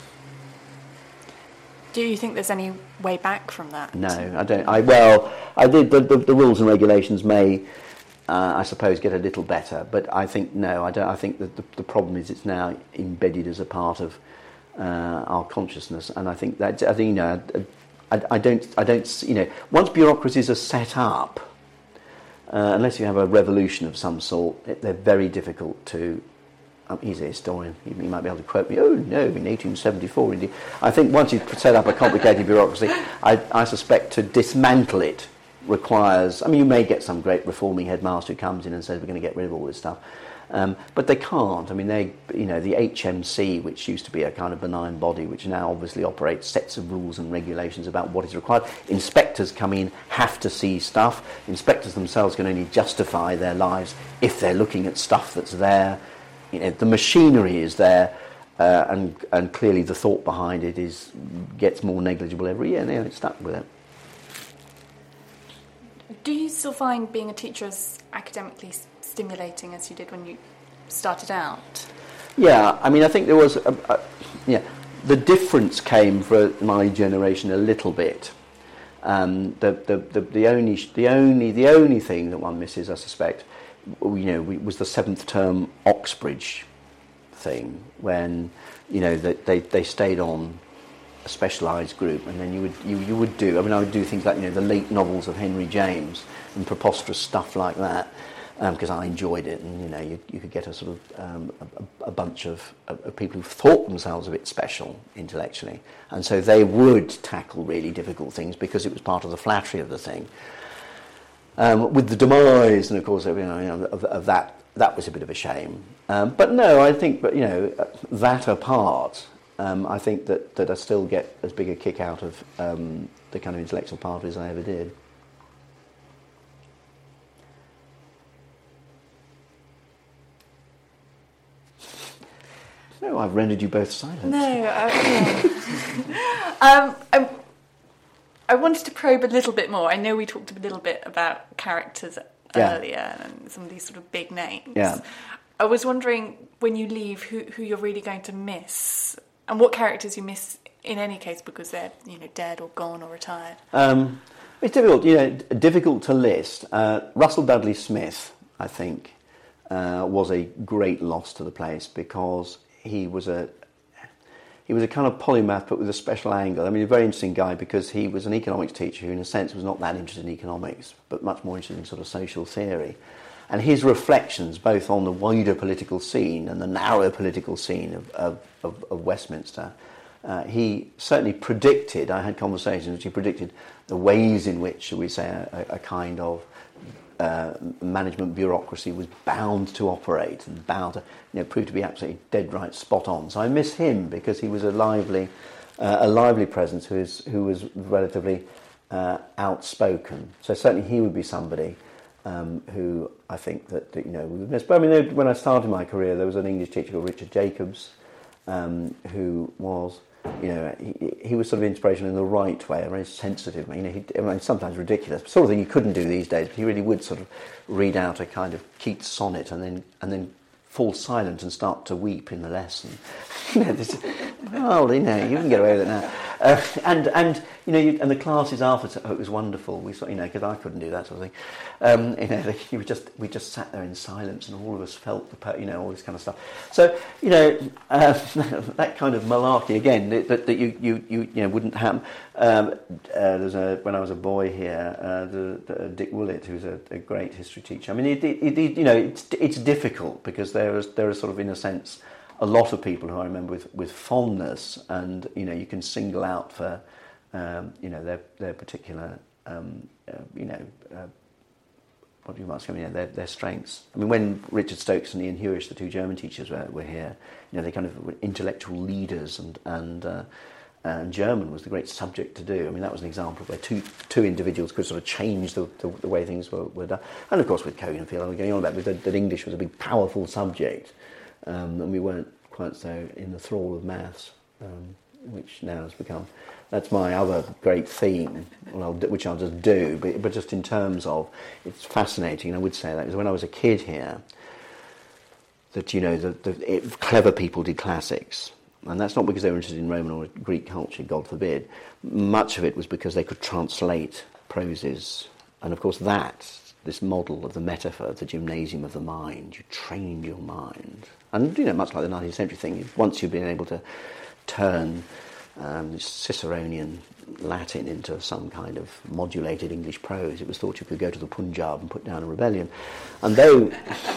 Do you think there's any way back from that? No, I don't. I well, I did. The, the, the rules and regulations may, uh, I suppose, get a little better, but I think no. I don't. I think that the, the problem is it's now embedded as a part of uh, our consciousness, and I think that I think you know. I, I don't, I don't, you know, once bureaucracies are set up, uh, unless you have a revolution of some sort, it, they're very difficult to. Um, he's a historian. You, you might be able to quote me. Oh no, in eighteen seventy-four, indeed. I think once you set up a complicated bureaucracy, I, I suspect to dismantle it requires. I mean, you may get some great reforming headmaster who comes in and says we're going to get rid of all this stuff. Um, but they can't. I mean, they, you know, the H M C, which used to be a kind of benign body, which now obviously operates sets of rules and regulations about what is required. Inspectors come in, have to see stuff. Inspectors themselves can only justify their lives if they're looking at stuff that's there. You know, the machinery is there, uh, and and clearly the thought behind it is gets more negligible every year. And they're stuck with it. Do you still find being a teacher as academically stimulating as you did when you started out? Yeah, I mean, I think there was, a, a, yeah, the difference came for my generation a little bit. Um, the, the, the, the only, the only, the only thing that one misses, I suspect, you know, was the seventh term Oxbridge thing when, you know, that they, they stayed on a specialised group, and then you would you, you would do. I mean, I would do things like, you know, the late novels of Henry James and preposterous stuff like that. Because um, I enjoyed it, and you know, you, you could get a sort of um, a, a bunch of, of people who thought themselves a bit special intellectually, and so they would tackle really difficult things because it was part of the flattery of the thing. Um, with the demise, and of course, you know, of, of that, that was a bit of a shame. Um, but no, I think, but you know, that apart, um, I think that, that I still get as big a kick out of um, the kind of intellectual part as I ever did. No, I've rendered you both silent. No, uh, um, I, I wanted to probe a little bit more. I know we talked a little bit about characters yeah. earlier and some of these sort of big names. Yeah. I was wondering, when you leave, who, who you're really going to miss, and what characters you miss in any case because they're, you know, dead or gone or retired. Um, it's difficult, you know, difficult to list. Uh, Russell Dudley Smith, I think, uh, was a great loss to the place because he was a he was a kind of polymath, but with a special angle. I mean, a very interesting guy because he was an economics teacher who, in a sense, was not that interested in economics, but much more interested in sort of social theory. And his reflections, both on the wider political scene and the narrow political scene of, of, of, of Westminster, uh, he certainly predicted, I had conversations in which he predicted the ways in which, shall we say, a, a kind of Uh, management bureaucracy was bound to operate and bound to, you know, prove to be absolutely dead right, spot on. So I miss him because he was a lively, uh, a lively presence who is who was relatively uh, outspoken. So certainly he would be somebody um, who I think that, that you know we would miss. But I mean, when I started my career, there was an English teacher called Richard Jacobs, um, who was. You know, he, he was sort of inspirational in the right way, very sensitive. You know, he, I mean, sometimes ridiculous, sort of thing you couldn't do these days. But he really would sort of read out a kind of Keats sonnet and then and then fall silent and start to weep in the lesson. You know, this, well, you know, you can get away with it now. Uh, and and you know, you, and the classes after, oh, it was wonderful. We saw, you know, because I couldn't do that sort of thing. Um, you know, you just we just sat there in silence, and all of us felt the, you know, all this kind of stuff. So you know, uh, that kind of malarkey again that, that you, you you you know wouldn't happen. Um, uh, there's a when I was a boy here, uh, the, the Dick Woolett, who's a, a great history teacher. I mean, it, it, it, you know, it's it's difficult because there is there is sort of in a sense. A lot of people who I remember with, with fondness, and you know, you can single out for um, you know their their particular um, uh, you know uh, what do you ask? I mean, you know, their their strengths. I mean, when Richard Stokes and Ian Hewish, the two German teachers, were, were here, you know, they kind of were intellectual leaders, and and uh, and German was the great subject to do. I mean, that was an example where two two individuals could sort of change the the, the way things were, were done. And of course, with Cogan and Field, I was going on about that, that English was a big, powerful subject. Um, and we weren't quite so in the thrall of maths, um, which now has become. That's my other great theme, well, which I'll just do, but, but just in terms of, it's fascinating, and I would say that, because when I was a kid here, that, you know, the, the it, clever people did classics, and that's not because they were interested in Roman or Greek culture, God forbid. Much of it was because they could translate proses, and of course that, this model of the metaphor, the gymnasium of the mind, you trained your mind. And, you know, much like the nineteenth century thing, once you've been able to turn um, this Ciceronian Latin into some kind of modulated English prose. It was thought you could go to the Punjab and put down a rebellion. And though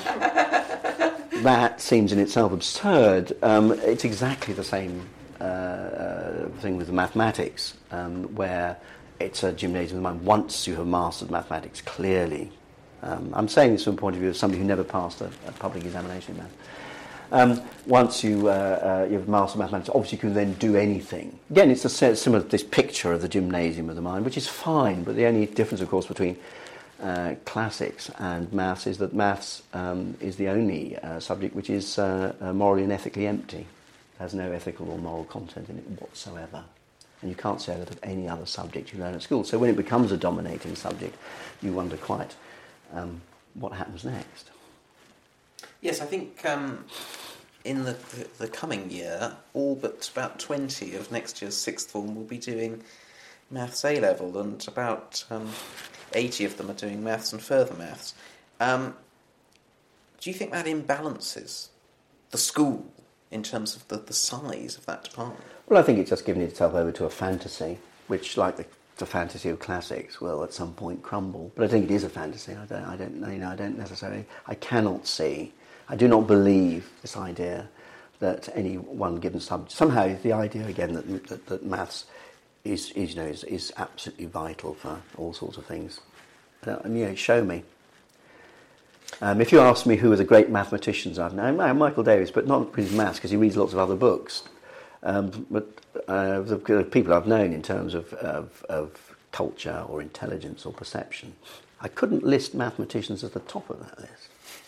that seems in itself absurd, um, it's exactly the same uh, uh, thing with the mathematics, um, where it's a gymnasium of the mind. Once you have mastered mathematics clearly, um, I'm saying this from the point of view of somebody who never passed a, a public examination in math. Um, once you, uh, uh, you've mastered mathematics, obviously you can then do anything. Again, it's a similar to this picture of the gymnasium of the mind, which is fine, but the only difference, of course, between uh, classics and maths is that maths um, is the only uh, subject which is uh, uh, morally and ethically empty. It has no ethical or moral content in it whatsoever. And you can't say that of any other subject you learn at school. So when it becomes a dominating subject, you wonder quite um, what happens next. Yes, I think um, in the, the, the coming year, all but about twenty of next year's sixth form will be doing Maths A-level, and about um, eighty of them are doing Maths and further Maths. Um, do you think that imbalances the school in terms of the, the size of that department? Well, I think it's just giving itself over to a fantasy, which, like the, the fantasy of classics, will at some point crumble. But I think it is a fantasy. I don't, I don't, you know, I don't necessarily, I cannot see. I do not believe this idea that any one given subject, somehow the idea again that that, that maths is, is, you know, is, is absolutely vital for all sorts of things. But, you know, show me. Um, if you ask me who are the great mathematicians I've known, Michael Davis, but not his maths, because he reads lots of other books. Um, but uh, the, the people I've known in terms of, of, of culture or intelligence or perception, I couldn't list mathematicians at the top of that list.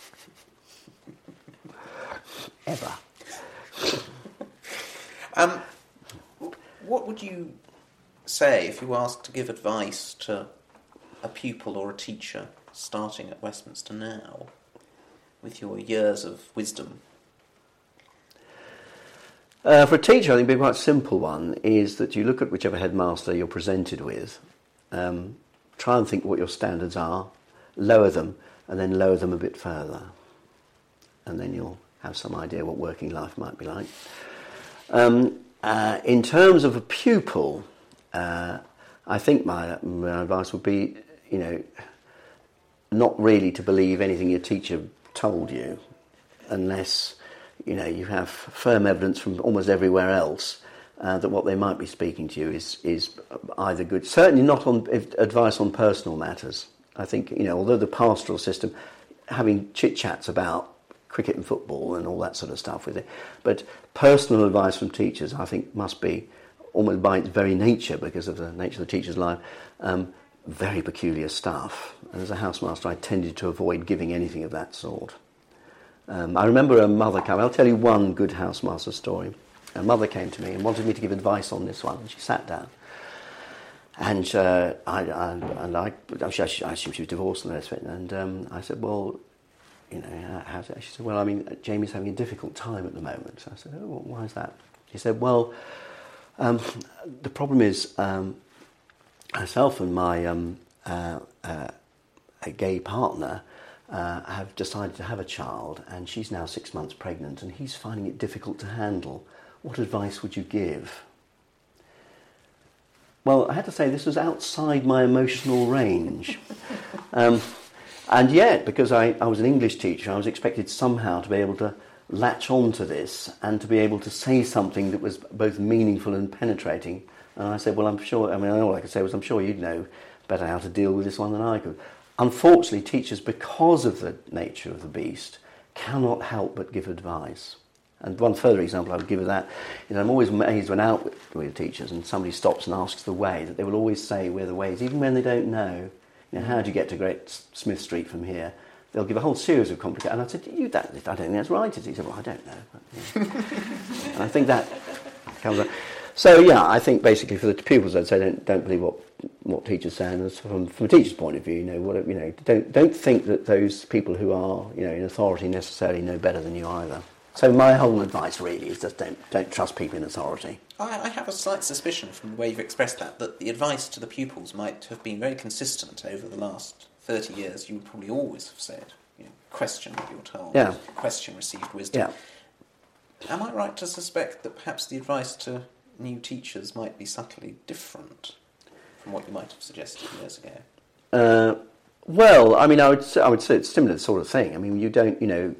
Ever. um, what would you say if you were asked to give advice to a pupil or a teacher starting at Westminster now, with your years of wisdom? Uh, for a teacher, I think the quite simple one is that you look at whichever headmaster you're presented with, um, try and think what your standards are, lower them, and then lower them a bit further. And then you'll have some idea what working life might be like. Um, uh, in terms of a pupil, uh, I think my, my advice would be, you know, not really to believe anything your teacher told you, unless, you know, you have firm evidence from almost everywhere else uh, that what they might be speaking to you is is either good. Certainly not on advice on personal matters. I think, you know, although the pastoral system, having chit-chats about cricket and football and all that sort of stuff with it, but personal advice from teachers, I think, must be, almost by its very nature, because of the nature of the teacher's life, um, very peculiar stuff. And as a housemaster, I tended to avoid giving anything of that sort. Um, I remember a mother coming. I'll tell you one good housemaster story. A mother came to me and wanted me to give advice on this one, and she sat down. And uh, I, I, and I, I, I assumed she was divorced and the rest of it. And um, I said, well, you know, how's it? She said, well, I mean, Jamie's having a difficult time at the moment. So I said, oh, well, why is that? She said, well, um, the problem is um, myself and my um, uh, uh, a gay partner uh, have decided to have a child, and she's now six months pregnant, and he's finding it difficult to handle. What advice would you give? Well, I had to say this was outside my emotional range. Um, and yet, because I, I was an English teacher, I was expected somehow to be able to latch on to this and to be able to say something that was both meaningful and penetrating. And I said, well, I'm sure, I mean, all I could say was, I'm sure you'd know better how to deal with this one than I could. Unfortunately, teachers, because of the nature of the beast, cannot help but give advice. And one further example I would give of that is I'm always amazed when out with, with teachers and somebody stops and asks the way, that they will always say where the way is, even when they don't know. You know, how do you get to Great Smith Street from here? They'll give a whole series of complicated... And I said, you don't, I don't think that's right. He said, well, I don't know. But, yeah. And I think that comes up. So, yeah, I think basically for the pupils, I'd say don't, don't believe what what teachers say. And from, from a teacher's point of view, you know, what, you know, don't don't think that those people who are, you know, in authority necessarily know better than you either. So my whole advice really is just don't don't trust people in authority. I, I have a slight suspicion from the way you've expressed that, that the advice to the pupils might have been very consistent over the last thirty years. You would probably always have said, you know, question what you're told, yeah. Question received wisdom. Yeah. Am I right to suspect that perhaps the advice to new teachers might be subtly different from what you might have suggested years ago? Uh, well, I mean, I would say, I would say it's similar sort of thing. I mean, you don't, you know,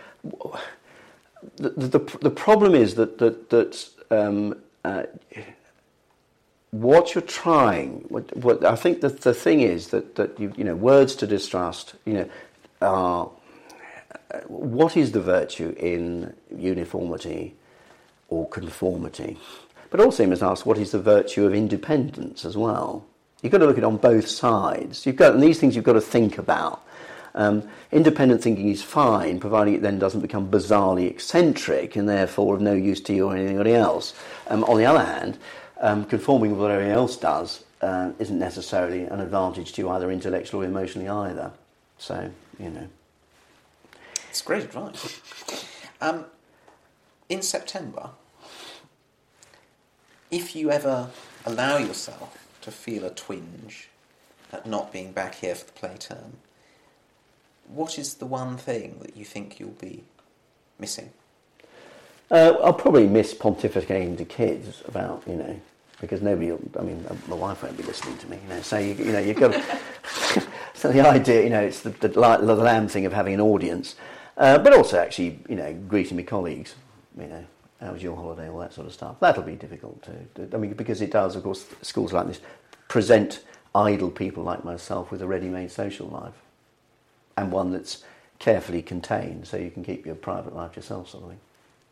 the the, the problem is that that that um, uh, what you're trying. What, what I think that the thing is that that you you know, words to distrust. You know, are what is the virtue in uniformity or conformity? But also you must ask, what is the virtue of independence as well? You've got to look at it on both sides. You've got, and these things you've got to think about. Um, independent thinking is fine, providing it then doesn't become bizarrely eccentric and therefore of no use to you or anybody else. Um, on the other hand, um, conforming with what everyone else does uh, isn't necessarily an advantage to you either intellectually or emotionally either. So, you know. It's great advice. Um, in September, if you ever allow yourself to feel a twinge at not being back here for the play term, what is the one thing that you think you'll be missing? Uh, I'll probably miss pontificating to kids about, you know, because nobody, will, I mean, my wife won't be listening to me, you know, so, you, you know, you've got to, so the idea, you know, it's the, the, the lamb thing of having an audience, uh, but also actually, you know, greeting my colleagues, you know, how was your holiday, all that sort of stuff. That'll be difficult to, to I mean, because it does, of course, schools like this present idle people like myself with a ready-made social life, and one that's carefully contained, so you can keep your private life yourself, sort of thing.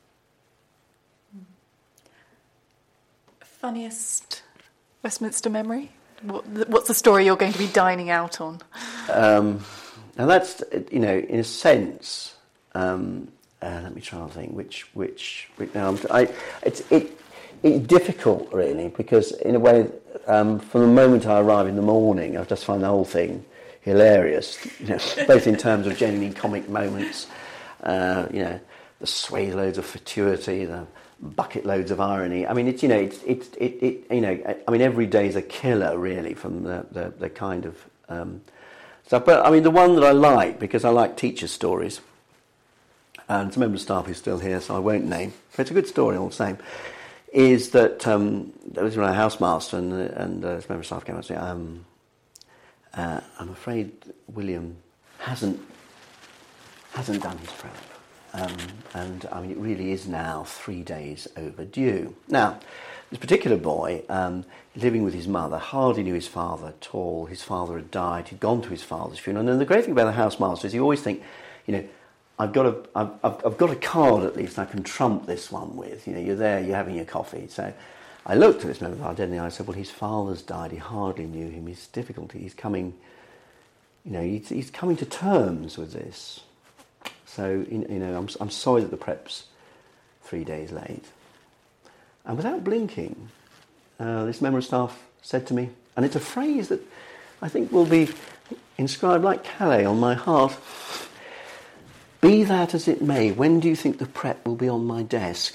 Funniest Westminster memory? What, what's the story you're going to be dining out on? Um, and that's, you know, in a sense, um, uh, let me try and think which, which, which um, I, it's it, it's difficult really, because in a way, um, from the moment I arrive in the morning, I just find the whole thing hilarious, you know, both in terms of genuinely comic moments, uh, you know, the swathe loads of fatuity, the bucket loads of irony. I mean, it's, you know, it's, it's, it, it, you know, I mean, every day is a killer, really, from the, the, the kind of um, stuff. But, I mean, the one that I like, because I like teacher stories, and it's a member of staff who's still here, so I won't name, but it's a good story all the same, is that um, there was a housemaster, and, and uh, this member of staff came up and said, um, uh, I'm afraid William hasn't, hasn't done his prep. Um, and I mean, it really is now three days overdue. Now, this particular boy, um, living with his mother, hardly knew his father at all. His father had died. He'd gone to his father's funeral. And the great thing about the housemaster is you always think, you know, I've got a, I've, I've, I've got a card at least I can trump this one with. You know, you're there, you're having your coffee. So I looked at this member of our dead and I said, well, his father's died. He hardly knew him. His difficulty. He's coming, you know, he's, he's coming to terms with this. So, you know, I'm, I'm sorry that the prep's three days late. And without blinking, uh, this member of staff said to me, and it's a phrase that I think will be inscribed like Calais on my heart, be that as it may, when do you think the prep will be on my desk?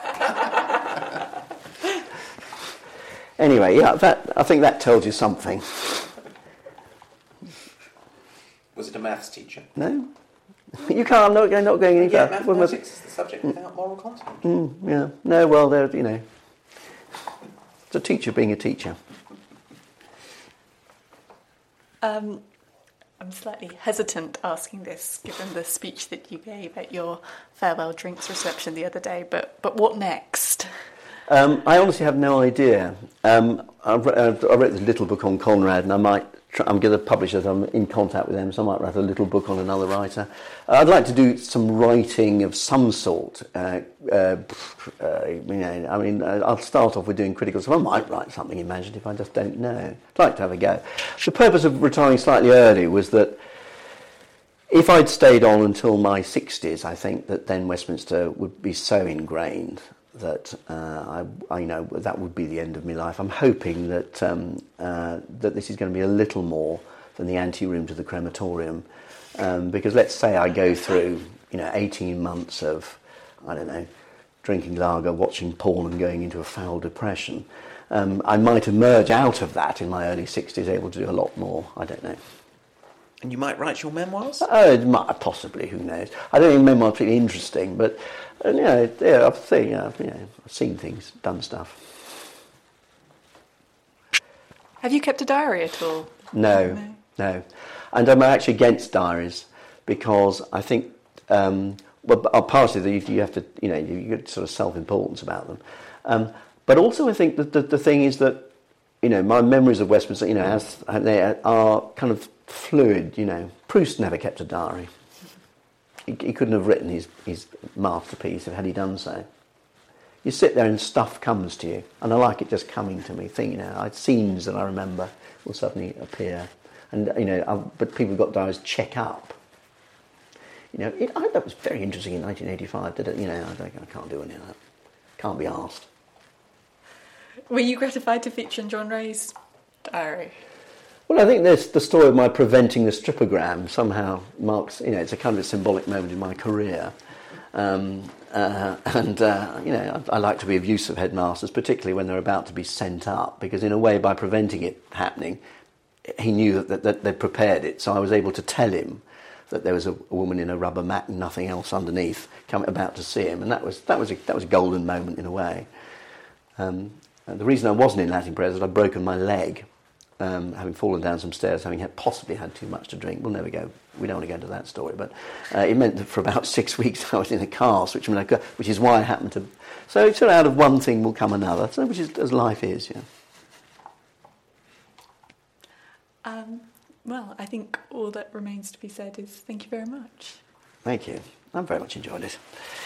Anyway, yeah, that, I think that tells you something. Was it a maths teacher? No. You can't, I'm not, I'm not going any yeah, further. mathematics is the subject without moral content. Mm, yeah, no, well, they're, you know, it's a teacher being a teacher. Um, I'm slightly hesitant asking this, given the speech that you gave at your farewell drinks reception the other day, but, but what next? Um, I honestly have no idea. Um, I, re- I wrote this little book on Conrad, and I might. Try, I'm going to publish it. I'm in contact with them, so I might write a little book on another writer. Uh, I'd like to do some writing of some sort. Uh, uh, uh, you know, I mean, uh, I'll start off with doing critical stuff. I might write something imaginative. I just don't know. I'd like to have a go. The purpose of retiring slightly early was that if I'd stayed on until my sixties, I think that then Westminster would be so ingrained that uh, I, I know that would be the end of my life. I'm hoping that um, uh, that this is going to be a little more than the anteroom to the crematorium, um, because let's say I go through, you know, eighteen months of, I don't know, drinking lager, watching porn, and going into a foul depression. Um, I might emerge out of that in my early sixties, able to do a lot more. I don't know. And you might write your memoirs? Oh, it might, possibly. Who knows? I don't think memoirs are particularly interesting, but uh, you know, yeah, I've seen, uh, you know, I've seen things, done stuff. Have you kept a diary at all? No, no, no. And I'm actually against diaries because I think, um, well, partially you have to, you know, you get sort of self-importance about them. Um, but also I think that the, the thing is that, you know, my memories of Westminster, you know, as they are kind of fluid, you know. Proust never kept a diary. He, he couldn't have written his, his masterpiece had he done so. You sit there and stuff comes to you, and I like it just coming to me. Think, you know, scenes that I remember will suddenly appear, and you know, I've, but people have got diaries check up. You know, it, I thought it was very interesting in nineteen eighty-five. Did it? You know, I, don't, I can't do any of that. Can't be asked. Were you gratified to feature in John Ray's diary? Well, I think this, the story of my preventing the stripogram somehow marks, you know, it's a kind of a symbolic moment in my career. Um, uh, and, uh, you know, I, I like to be of use of headmasters, particularly when they're about to be sent up, because in a way, by preventing it happening, he knew that, that, that they'd prepared it, so I was able to tell him that there was a, a woman in a rubber mat and nothing else underneath coming about to see him, and that was, that was, a, that was a golden moment in a way. Um, and the reason I wasn't in Latin prayers is I'd broken my leg. Um, having fallen down some stairs, having had, possibly had too much to drink. We'll never go, we don't want to go into that story, but uh, it meant that for about six weeks I was in a cast, which, which is why I happened to... So it's sort of out of one thing will come another, so which is as life is, yeah. Um, well, I think all that remains to be said is thank you very much. Thank you. I've very much enjoyed it.